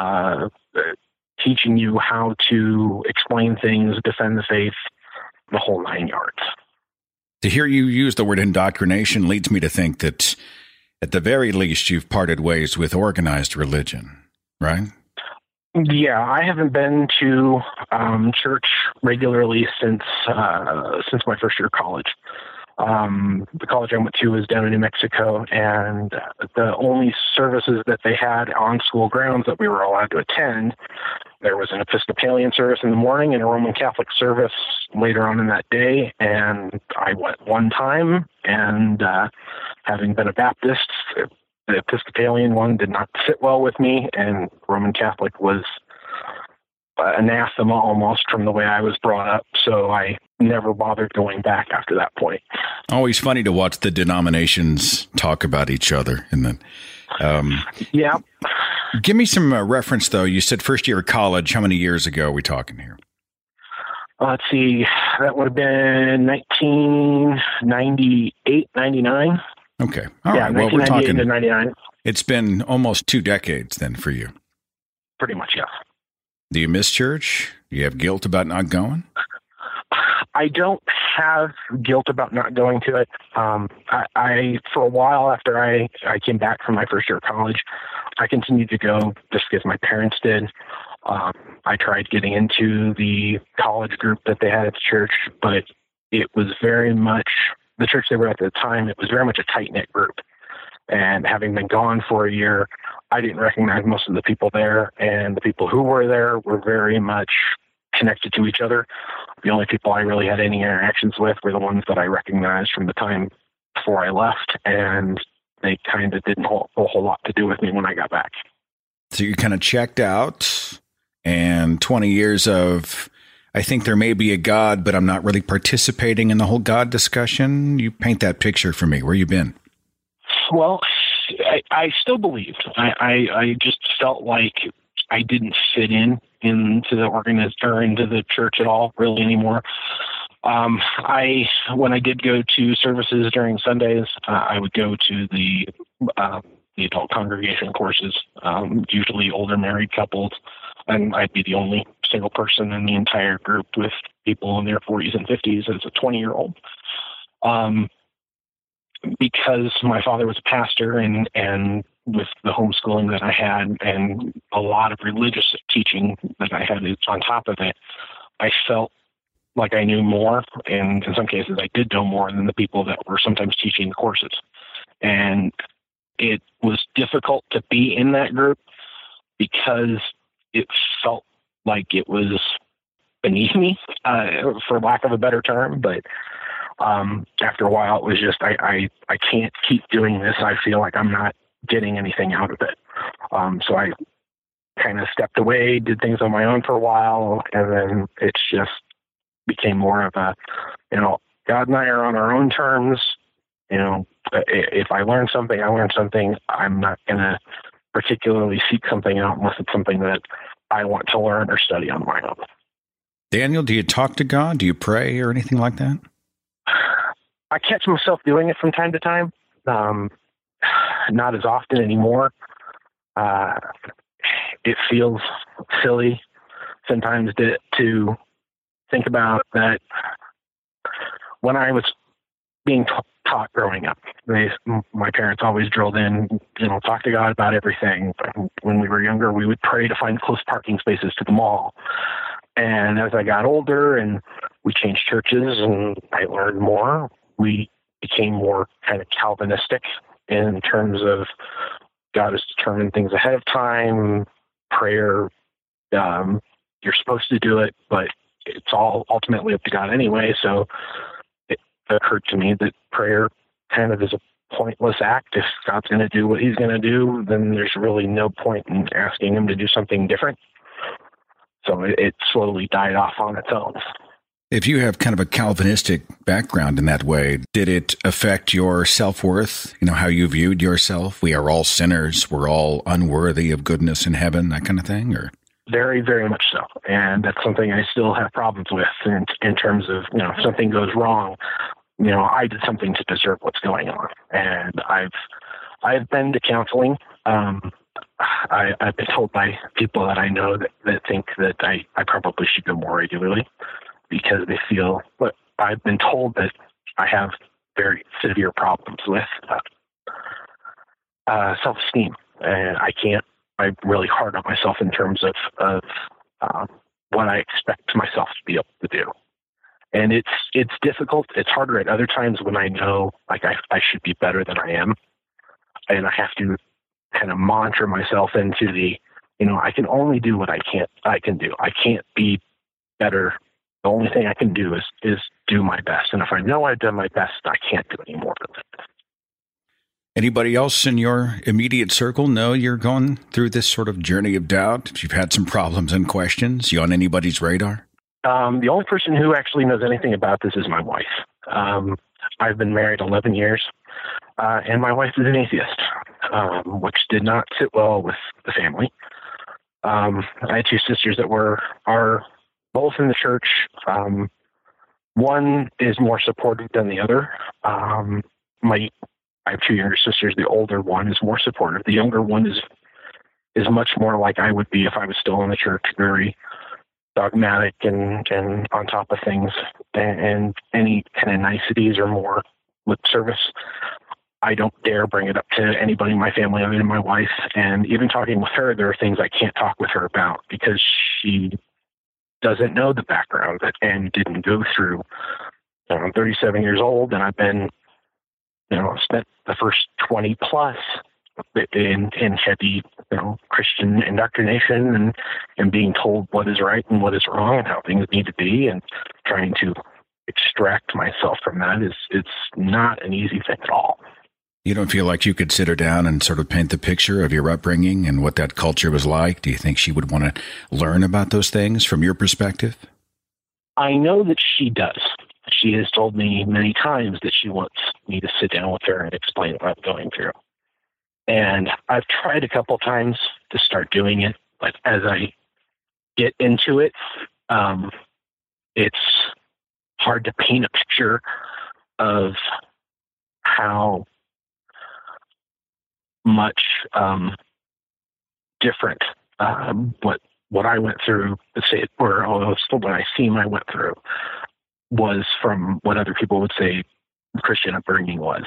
teaching you how to explain things, defend the faith, the whole 9 yards. To hear you use the word indoctrination leads me to think that, at the very least, you've parted ways with organized religion, right? Yeah, I haven't been to church regularly since my first year of college. The college I went to was down in New Mexico, and the only services that they had on school grounds that we were allowed to attend, there was an Episcopalian service in the morning and a Roman Catholic service later on in that day. And I went one time, and having been a Baptist, the Episcopalian one did not sit well with me, and Roman Catholic was anathema almost from the way I was brought up. So I never bothered going back after that point. Always funny to watch the denominations talk about each other. And then, yeah. Give me some reference, though. You said first year of college. How many years ago are we talking here? Let's see. That would have been 1998, 99. Okay. All right. Well, we're talking to 99. It's been almost 2 decades then for you. Pretty much, yeah. Do you miss church? Do you have guilt about not going? I don't have guilt about not going to it. I for a while after I came back from my first year of college, I continued to go just because my parents did. I tried getting into the college group that they had at the church, but it was very much, the church they were at the time, it was very much a tight-knit group. And having been gone for a year, I didn't recognize most of the people there, and the people who were there were very much connected to each other. The only people I really had any interactions with were the ones that I recognized from the time before I left, and they kind of didn't have a whole lot to do with me when I got back. So you kind of checked out, and 20 years of, I think there may be a God, but I'm not really participating in the whole God discussion. You paint that picture for me. Where you been? Well, I still believed. I just felt like I didn't fit into the into the church at all, really, anymore. When I did go to services during Sundays, I would go to the adult congregation courses, usually older married couples, and I'd be the only single person in the entire group with people in their 40s and 50s as a 20-year-old. Because my father was a pastor, and with the homeschooling that I had and a lot of religious teaching that I had on top of it, I felt like I knew more, and in some cases I did know more than the people that were sometimes teaching the courses. And it was difficult to be in that group because it felt like it was beneath me, for lack of a better term. But after a while, it was just, I can't keep doing this. I feel like I'm not getting anything out of it. So I kind of stepped away, did things on my own for a while, and then it's just became more of a, God and I are on our own terms. If I learn something, I learn something. I'm not going to particularly seek something out unless it's something that I want to learn or study on my own. Daniel, do you talk to God? Do you pray or anything like that? I catch myself doing it from time to time. Not as often anymore. It feels silly sometimes to think about that. When I was being taught growing up, my parents always drilled in, talk to God about everything. When we were younger, we would pray to find close parking spaces to the mall. And as I got older and we changed churches and I learned more, we became more kind of Calvinistic in terms of God has determined things ahead of time, prayer, you're supposed to do it, but it's all ultimately up to God anyway. So it occurred to me that prayer kind of is a pointless act. If God's going to do what he's going to do, then there's really no point in asking him to do something different. So it slowly died off on its own. If you have kind of a Calvinistic background in that way, did it affect your self-worth? How you viewed yourself? We are all sinners. We're all unworthy of goodness in heaven, that kind of thing? Or very, very much so. And that's something I still have problems with in terms of, if something goes wrong, I did something to deserve what's going on. And I've been to counseling. I've been told by people that I know that think that I probably should go more regularly, because they feel, but I've been told that I have very severe problems with self-esteem, and I'm really hard on myself in terms of what I expect myself to be able to do. And it's difficult. It's harder at other times when I know like I should be better than I am, and I have to kind of mantra myself into the, I can only do what I can do. I can't be better. The only thing I can do is do my best. And if I know I've done my best, I can't do any more of it. Anybody else in your immediate circle know you're going through this sort of journey of doubt? If you've had some problems and questions, you on anybody's radar? The only person who actually knows anything about this is my wife. I've been married 11 years, and my wife is an atheist, which did not sit well with the family. I had two sisters that are both in the church. One is more supportive than the other. I have two younger sisters. The older one is more supportive. The younger one is much more like I would be if I was still in the church, very dogmatic and on top of things, and any kind of niceties or more lip service, I don't dare bring it up to anybody in my family other than my wife. And even talking with her, there are things I can't talk with her about because she doesn't know the background and didn't go through. I'm 37 years old, and I've been, spent the first 20 plus in heavy, Christian indoctrination and being told what is right and what is wrong and how things need to be, and trying to extract myself from that it's not an easy thing at all. You don't feel like you could sit her down and sort of paint the picture of your upbringing and what that culture was like? Do you think she would want to learn about those things from your perspective? I know that she does. She has told me many times that she wants me to sit down with her and explain what I'm going through. And I've tried a couple times to start doing it, but as I get into it, it's hard to paint a picture of how much different what I went through, or what I seem I went through, was from what other people would say Christian upbringing was.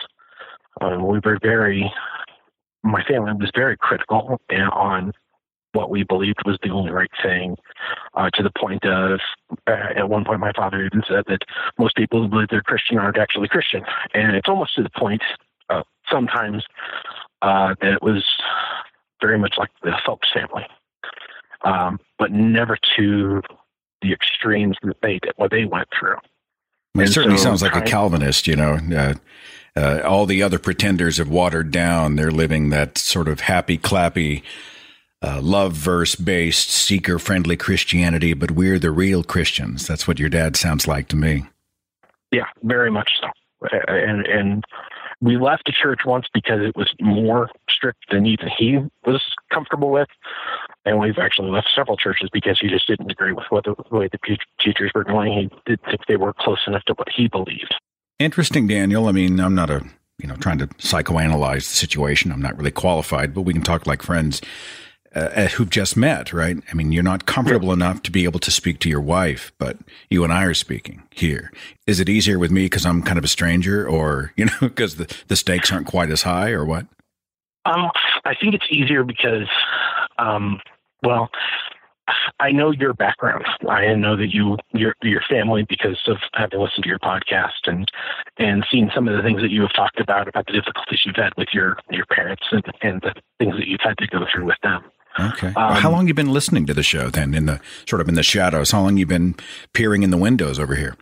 My family was very critical on what we believed was the only right thing, to the point of, at one point my father even said that most people who believe they're Christian aren't actually Christian. And it's almost to the point sometimes that it was very much like the Phelps family, but never to the extremes that what they went through. It certainly sounds like a Calvinist, all the other pretenders have watered down. They're living that sort of happy, clappy, love verse-based, seeker-friendly Christianity, but we're the real Christians. That's what your dad sounds like to me. Yeah, very much so. And we left the church once because it was more strict than even he was comfortable with. And we've actually left several churches because he just didn't agree with the way the teachers were going. He didn't think they were close enough to what he believed. Interesting, Daniel. I mean, I'm not trying to psychoanalyze the situation. I'm not really qualified, but we can talk like friends who've just met, right? I mean, you're not comfortable enough to be able to speak to your wife, but you and I are speaking here. Is it easier with me because I'm kind of a stranger, or, because the stakes aren't quite as high, or what? I think it's easier because, I know your background. I know that your family, because of having listened to your podcast and seen some of the things that you have talked about the difficulties you've had with your parents and the things that you've had to go through with them. Okay. How long have you been listening to the show then, in the shadows? How long have you been peering in the windows over here?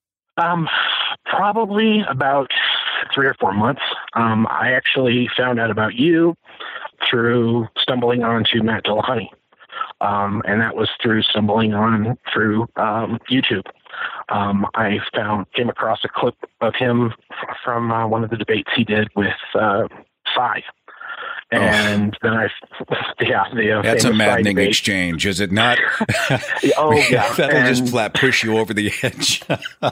Probably about 3 or 4 months. I actually found out about you through stumbling onto Matt Dillahunty. And that was through stumbling on through YouTube. I came across a clip of him from one of the debates he did with Cy. And then that's a maddening exchange, is it not? Oh yeah, that'll just flat push you over the edge.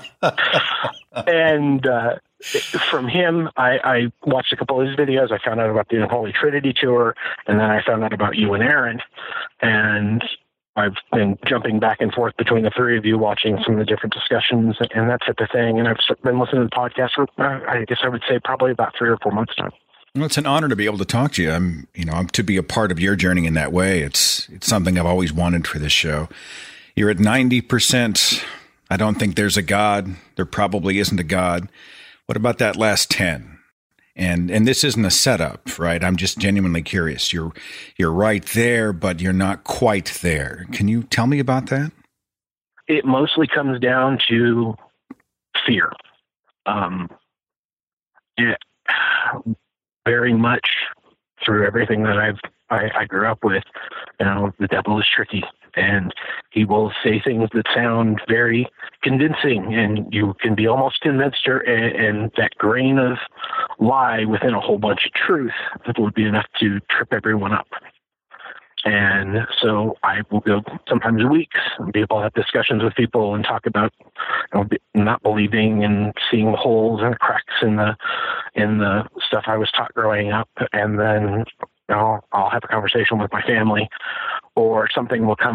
And from him, I watched a couple of his videos. I found out about the Unholy Trinity tour, and then I found out about you and Aaron. And I've been jumping back and forth between the three of you, watching some of the different discussions and that type of thing. And I've been listening to the podcast for, I guess I would say, probably about 3 or 4 months now. Well, it's an honor to be able to talk to you. I'm to be a part of your journey in that way. It's something I've always wanted for this show. You're at 90%. I don't think there's a God. There probably isn't a God. What about that last 10? And this isn't a setup, right? I'm just genuinely curious. You're right there, but you're not quite there. Can you tell me about that? It mostly comes down to fear. Very much through everything that I grew up with, the devil is tricky, and he will say things that sound very convincing, and you can be almost convinced, and that grain of lie within a whole bunch of truth that would be enough to trip everyone up. And so I will go sometimes weeks and be able to have discussions with people and talk about not believing and seeing the holes and cracks in the stuff I was taught growing up. And then I'll have a conversation with my family, or something will come up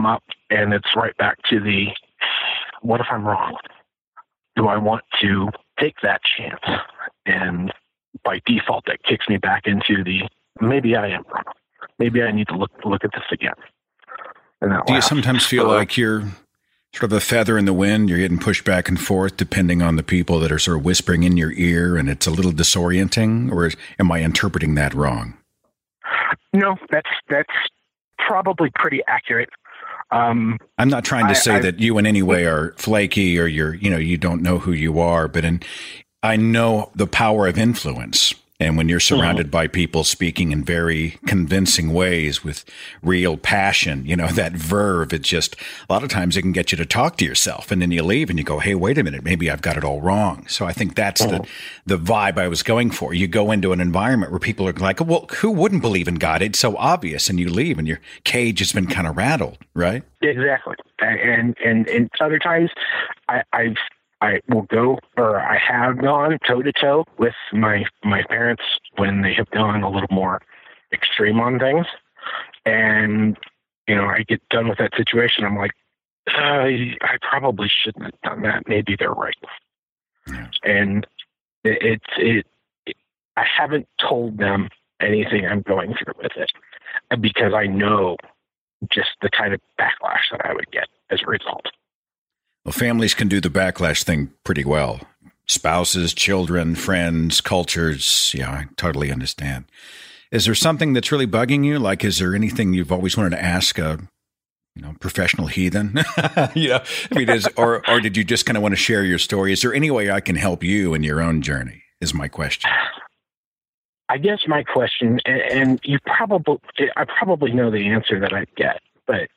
And it's right back to the, what if I'm wrong? Do I want to take that chance? And by default, that kicks me back into the, maybe I am wrong. Maybe I need to look at this again. And do you sometimes feel like you're sort of a feather in the wind? You're getting pushed back and forth depending on the people that are sort of whispering in your ear, and it's a little disorienting? Or am I interpreting that wrong? No, that's probably pretty accurate. I'm not trying to say that you in any way are flaky or you don't know who you are, but I know the power of influence. And when you're surrounded by people speaking in very convincing ways with real passion, that verve, it just, a lot of times it can get you to talk to yourself, and then you leave and you go, hey, wait a minute, maybe I've got it all wrong. So I think that's the vibe I was going for. You go into an environment where people are like, well, who wouldn't believe in God? It's so obvious. And you leave and your cage has been kind of rattled, right? Exactly. And other times I will go, or I have gone toe to toe with my parents when they have gone a little more extreme on things. And, I get done with that situation. I'm like, I probably shouldn't have done that. Maybe they're right. Yeah. And I haven't told them anything I'm going through with it, because I know just the kind of backlash that I would get as a result. Well, families can do the backlash thing pretty well. Spouses, children, friends, cultures. Yeah, I totally understand. Is there something that's really bugging you? Like, is there anything you've always wanted to ask a professional heathen? Or did you just kind of want to share your story? Is there any way I can help you in your own journey, is my question. I guess my question, and I probably know the answer that I'd get, but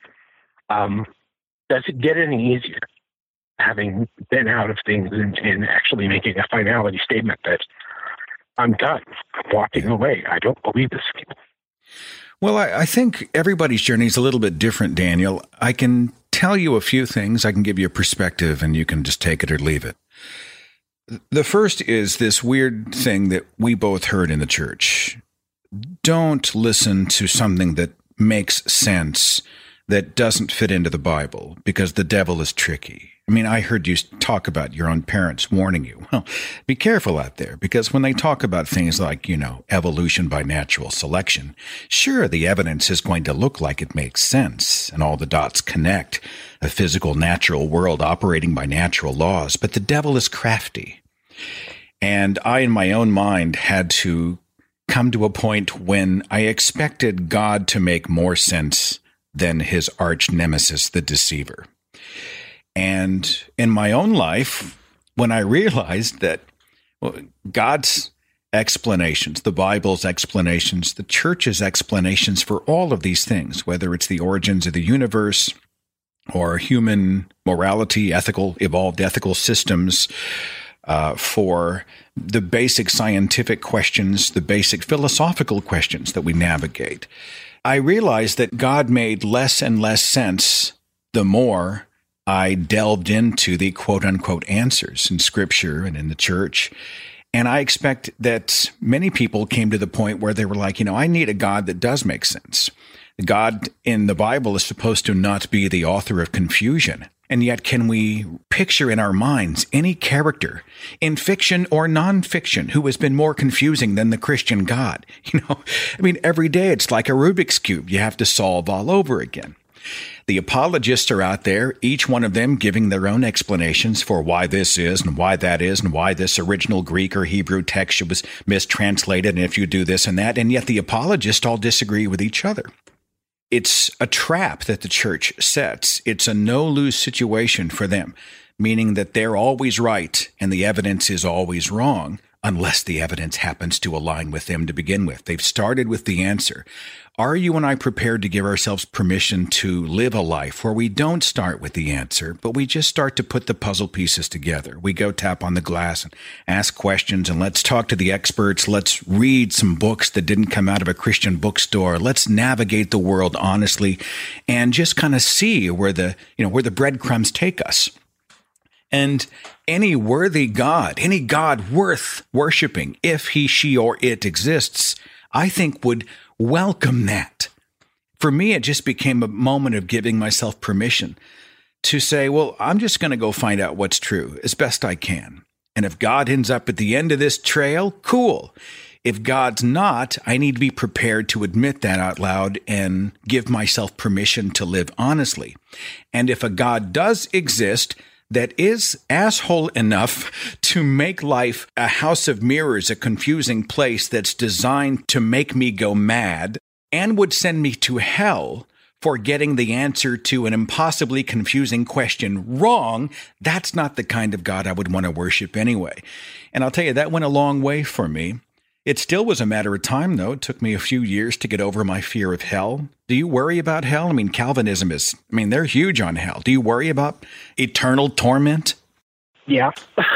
does it get any easier having been out of things and actually making a finality statement that I'm done, I'm walking away, I don't believe this anymore? Well, I think everybody's journey is a little bit different, Daniel. I can tell you a few things. I can give you a perspective, and you can just take it or leave it. The first is this weird thing that we both heard in the church. Don't listen to something that makes sense that doesn't fit into the Bible, because the devil is tricky. I mean, I heard you talk about your own parents warning you. Well, be careful out there, because when they talk about things like, evolution by natural selection, sure, the evidence is going to look like it makes sense and all the dots connect, a physical, natural world operating by natural laws, but the devil is crafty. And I, in my own mind, had to come to a point when I expected God to make more sense than his arch nemesis, the deceiver. And in my own life, when I realized that God's explanations, the Bible's explanations, the church's explanations for all of these things, whether it's the origins of the universe or human morality, evolved ethical systems, for the basic scientific questions, the basic philosophical questions that we navigate, I realized that God made less and less sense the more I delved into the quote-unquote answers in Scripture and in the church. And I expect that many people came to the point where they were like, I need a God that does make sense. God in the Bible is supposed to not be the author of confusion. And yet, can we picture in our minds any character in fiction or nonfiction who has been more confusing than the Christian God? Every day it's like a Rubik's Cube you have to solve all over again. The apologists are out there, each one of them giving their own explanations for why this is and why that is and why this original Greek or Hebrew text was mistranslated and if you do this and that, and yet the apologists all disagree with each other. It's a trap that the church sets. It's a no-lose situation for them, meaning that they're always right and the evidence is always wrong, unless the evidence happens to align with them to begin with. They've started with the answer. Are you and I prepared to give ourselves permission to live a life where we don't start with the answer, but we just start to put the puzzle pieces together? We go tap on the glass and ask questions, and let's talk to the experts. Let's read some books that didn't come out of a Christian bookstore. Let's navigate the world honestly and just kind of see where the breadcrumbs take us. And any worthy God, any God worth worshiping, if he, she, or it exists, I think would welcome that. for me, it just became a moment of giving myself permission to say, well, I'm just going to go find out what's true as best I can. And if God ends up at the end of this trail, cool. If God's not, I need to be prepared to admit that out loud and give myself permission to live honestly. And if a God does exist that is asshole enough to make life a house of mirrors, a confusing place that's designed to make me go mad, and would send me to hell for getting the answer to an impossibly confusing question wrong, that's not the kind of God I would want to worship anyway. And I'll tell you, that went a long way for me. It still was a matter of time, though. It took me a few years to get over my fear of hell. Do you worry about hell? I mean, Calvinism they're huge on hell. Do you worry about eternal torment? Yeah.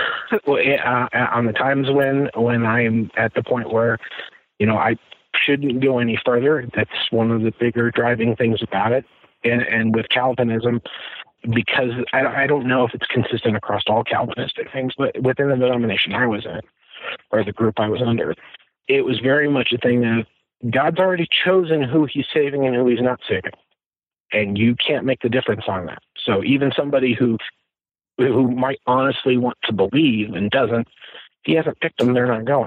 On the times when I'm at the point where, I shouldn't go any further, that's one of the bigger driving things about it. And with Calvinism, because I don't know if it's consistent across all Calvinistic things, but within the denomination I was in, or the group I was under, it was very much a thing of God's already chosen who he's saving and who he's not saving. And you can't make the difference on that. So even somebody who might honestly want to believe and doesn't, if he hasn't picked them, they're not going.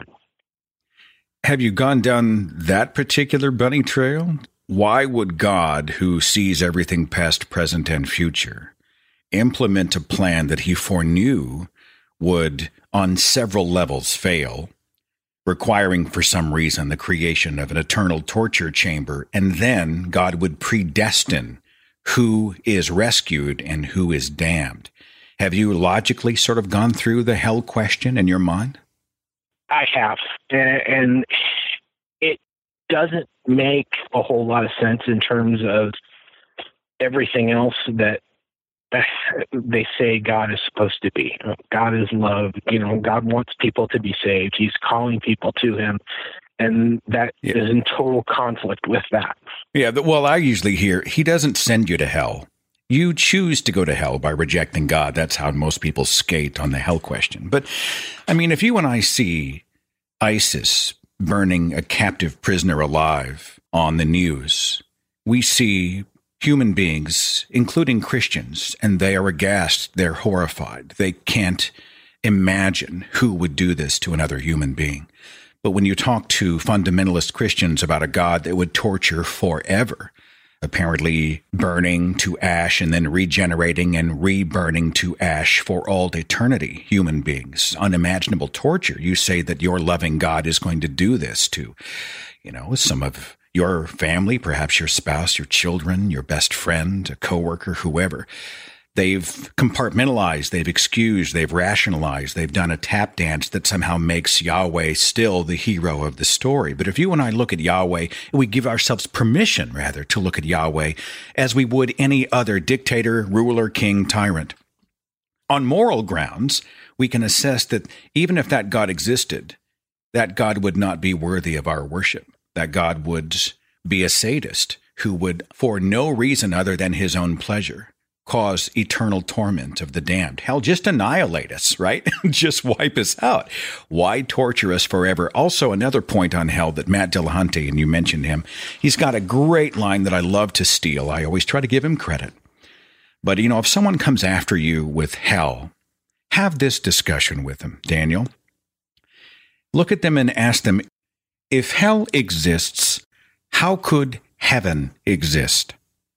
Have you gone down that particular bunny trail? Why would God, who sees everything past, present, and future, implement a plan that he foreknew would, on several levels, fail, requiring for some reason the creation of an eternal torture chamber, and then God would predestine who is rescued and who is damned? Have you logically sort of gone through the hell question in your mind? I have, and it doesn't make a whole lot of sense in terms of everything else that they say God is supposed to be. God is love. God wants people to be saved. He's calling people to him, and that is in total conflict with that. Yeah, well, I usually hear he doesn't send you to hell. You choose to go to hell by rejecting God. That's how most people skate on the hell question. But, if you and I see ISIS burning a captive prisoner alive on the news, we see human beings, including Christians, and they are aghast. They're horrified. They can't imagine who would do this to another human being. But when you talk to fundamentalist Christians about a God that would torture forever, apparently burning to ash and then regenerating and re-burning to ash for all eternity, human beings, unimaginable torture. You say that your loving God is going to do this to, some of your family, perhaps your spouse, your children, your best friend, a coworker, whoever. They've compartmentalized, they've excused, they've rationalized, they've done a tap dance that somehow makes Yahweh still the hero of the story. But if you and I look at Yahweh, we give ourselves permission, rather, to look at Yahweh as we would any other dictator, ruler, king, tyrant. On moral grounds, we can assess that even if that God existed, that God would not be worthy of our worship. That God would be a sadist who would, for no reason other than his own pleasure, cause eternal torment of the damned. Hell, just annihilate us, right? Just wipe us out. Why torture us forever? Also, another point on hell that Matt Dillahunty, and you mentioned him, he's got a great line that I love to steal. I always try to give him credit. But, if someone comes after you with hell, have this discussion with them, Daniel. Look at them and ask them, if hell exists, how could heaven exist?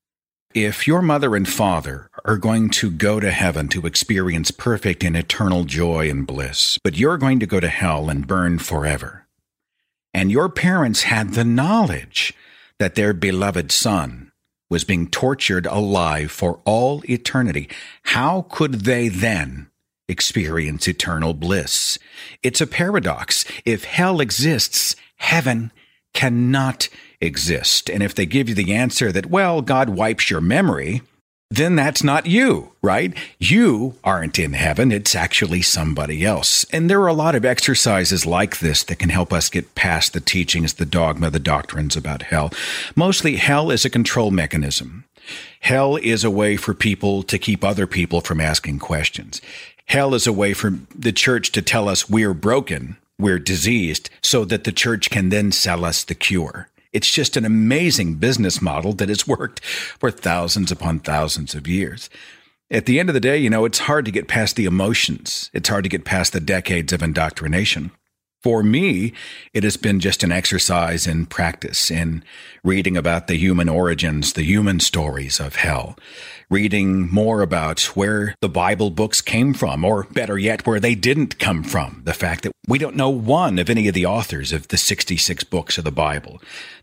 If your mother and father are going to go to heaven to experience perfect and eternal joy and bliss, but you're going to go to hell and burn forever, and your parents had the knowledge that their beloved son was being tortured alive for all eternity, how could they then experience eternal bliss? It's a paradox. If hell exists, heaven cannot exist. And if they give you the answer that, well, God wipes your memory, then that's not you, right? You aren't in heaven. It's actually somebody else. And there are a lot of exercises like this that can help us get past the teachings, the dogma, the doctrines about hell. Mostly, hell is a control mechanism. Hell is a way for people to keep other people from asking questions. Hell is a way for the church to tell us we're broken, we're diseased, so that the church can then sell us the cure. It's just an amazing business model that has worked for thousands upon thousands of years. At the end of the day, it's hard to get past the emotions. It's hard to get past the decades of indoctrination. For me, it has been just an exercise in practice, in reading about the human origins, the human stories of hell, reading more about where the Bible books came from, or better yet, where they didn't come from. The fact that we don't know one of any of the authors of the 66 books of the Bible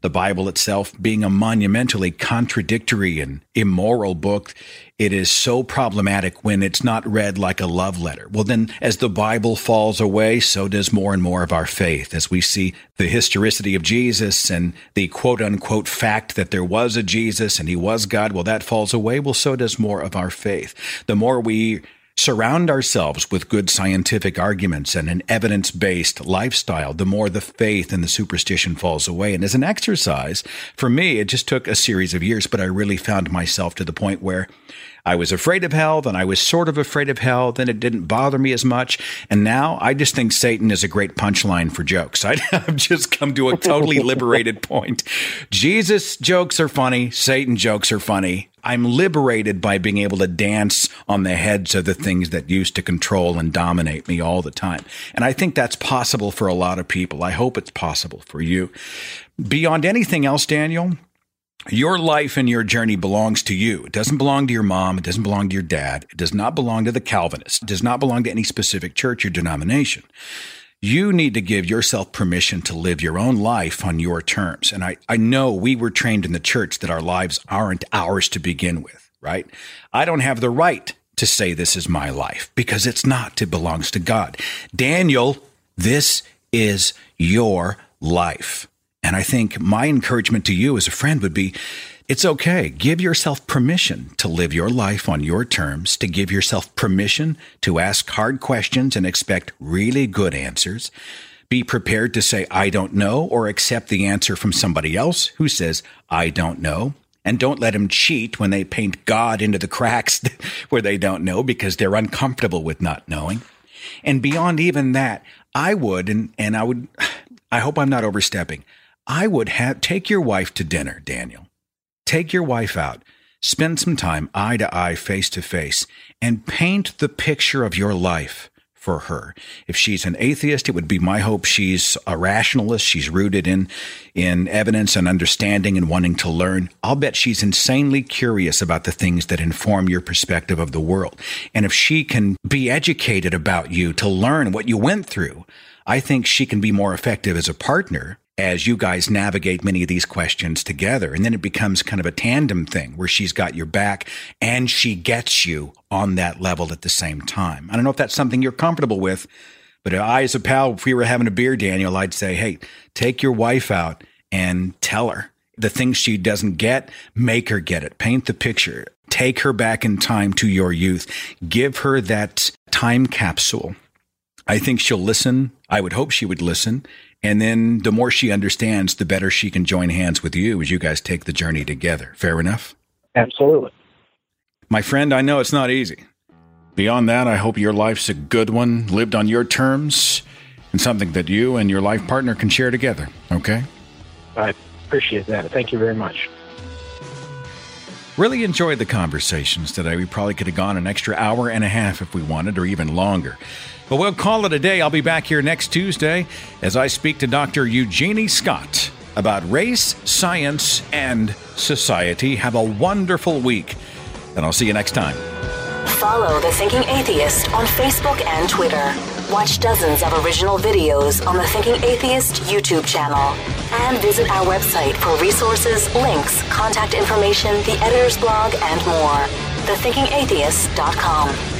itself being a monumentally contradictory and immoral book. It is so problematic when it's not read like a love letter. Well, then, as the Bible falls away, so does more and more of our faith. As we see the historicity of Jesus and the quote-unquote fact that there was a Jesus and he was God, well, that falls away. Well, so does more of our faith. The more we surround ourselves with good scientific arguments and an evidence-based lifestyle, the more the faith and the superstition falls away. And as an exercise, for me, it just took a series of years, but I really found myself to the point where I was afraid of hell, then I was sort of afraid of hell, then it didn't bother me as much, and now I just think Satan is a great punchline for jokes. I've just come to a totally liberated point. Jesus jokes are funny, Satan jokes are funny. I'm liberated by being able to dance on the heads of the things that used to control and dominate me all the time. And I think that's possible for a lot of people. I hope it's possible for you. Beyond anything else, Daniel, your life and your journey belongs to you. It doesn't belong to your mom. It doesn't belong to your dad. It does not belong to the Calvinists. It does not belong to any specific church or denomination. You need to give yourself permission to live your own life on your terms. And I know we were trained in the church that our lives aren't ours to begin with, right? I don't have the right to say this is my life because it's not. It belongs to God. Daniel, this is your life. And I think my encouragement to you as a friend would be, it's okay. Give yourself permission to live your life on your terms, to give yourself permission to ask hard questions and expect really good answers. Be prepared to say, I don't know, or accept the answer from somebody else who says, I don't know. And don't let them cheat when they paint God into the cracks where they don't know because they're uncomfortable with not knowing. And beyond even that, I would, I hope I'm not overstepping, I would take your wife to dinner, Daniel. Take your wife out, spend some time eye to eye, face to face, and paint the picture of your life for her. If she's an atheist, it would be my hope she's a rationalist. She's rooted in evidence and understanding and wanting to learn. I'll bet she's insanely curious about the things that inform your perspective of the world. And if she can be educated about you to learn what you went through, I think she can be more effective as a partner as you guys navigate many of these questions together. And then it becomes kind of a tandem thing where she's got your back and she gets you on that level at the same time. I don't know if that's something you're comfortable with, but I, as a pal, if we were having a beer, Daniel, I'd say, hey, take your wife out and tell her the things she doesn't get, make her get it. Paint the picture. Take her back in time to your youth. Give her that time capsule. I think she'll listen. I would hope she would listen. And then the more she understands, the better she can join hands with you as you guys take the journey together. Fair enough? Absolutely. My friend, I know it's not easy. Beyond that, I hope your life's a good one, lived on your terms, and something that you and your life partner can share together. Okay? I appreciate that. Thank you very much. Really enjoyed the conversations today. We probably could have gone an extra hour and a half if we wanted, or even longer. But we'll call it a day. I'll be back here next Tuesday as I speak to Dr. Eugenie Scott about race, science, and society. Have a wonderful week, and I'll see you next time. Follow The Thinking Atheist on Facebook and Twitter. Watch dozens of original videos on the Thinking Atheist YouTube channel. And visit our website for resources, links, contact information, the editor's blog, and more. thethinkingatheist.com.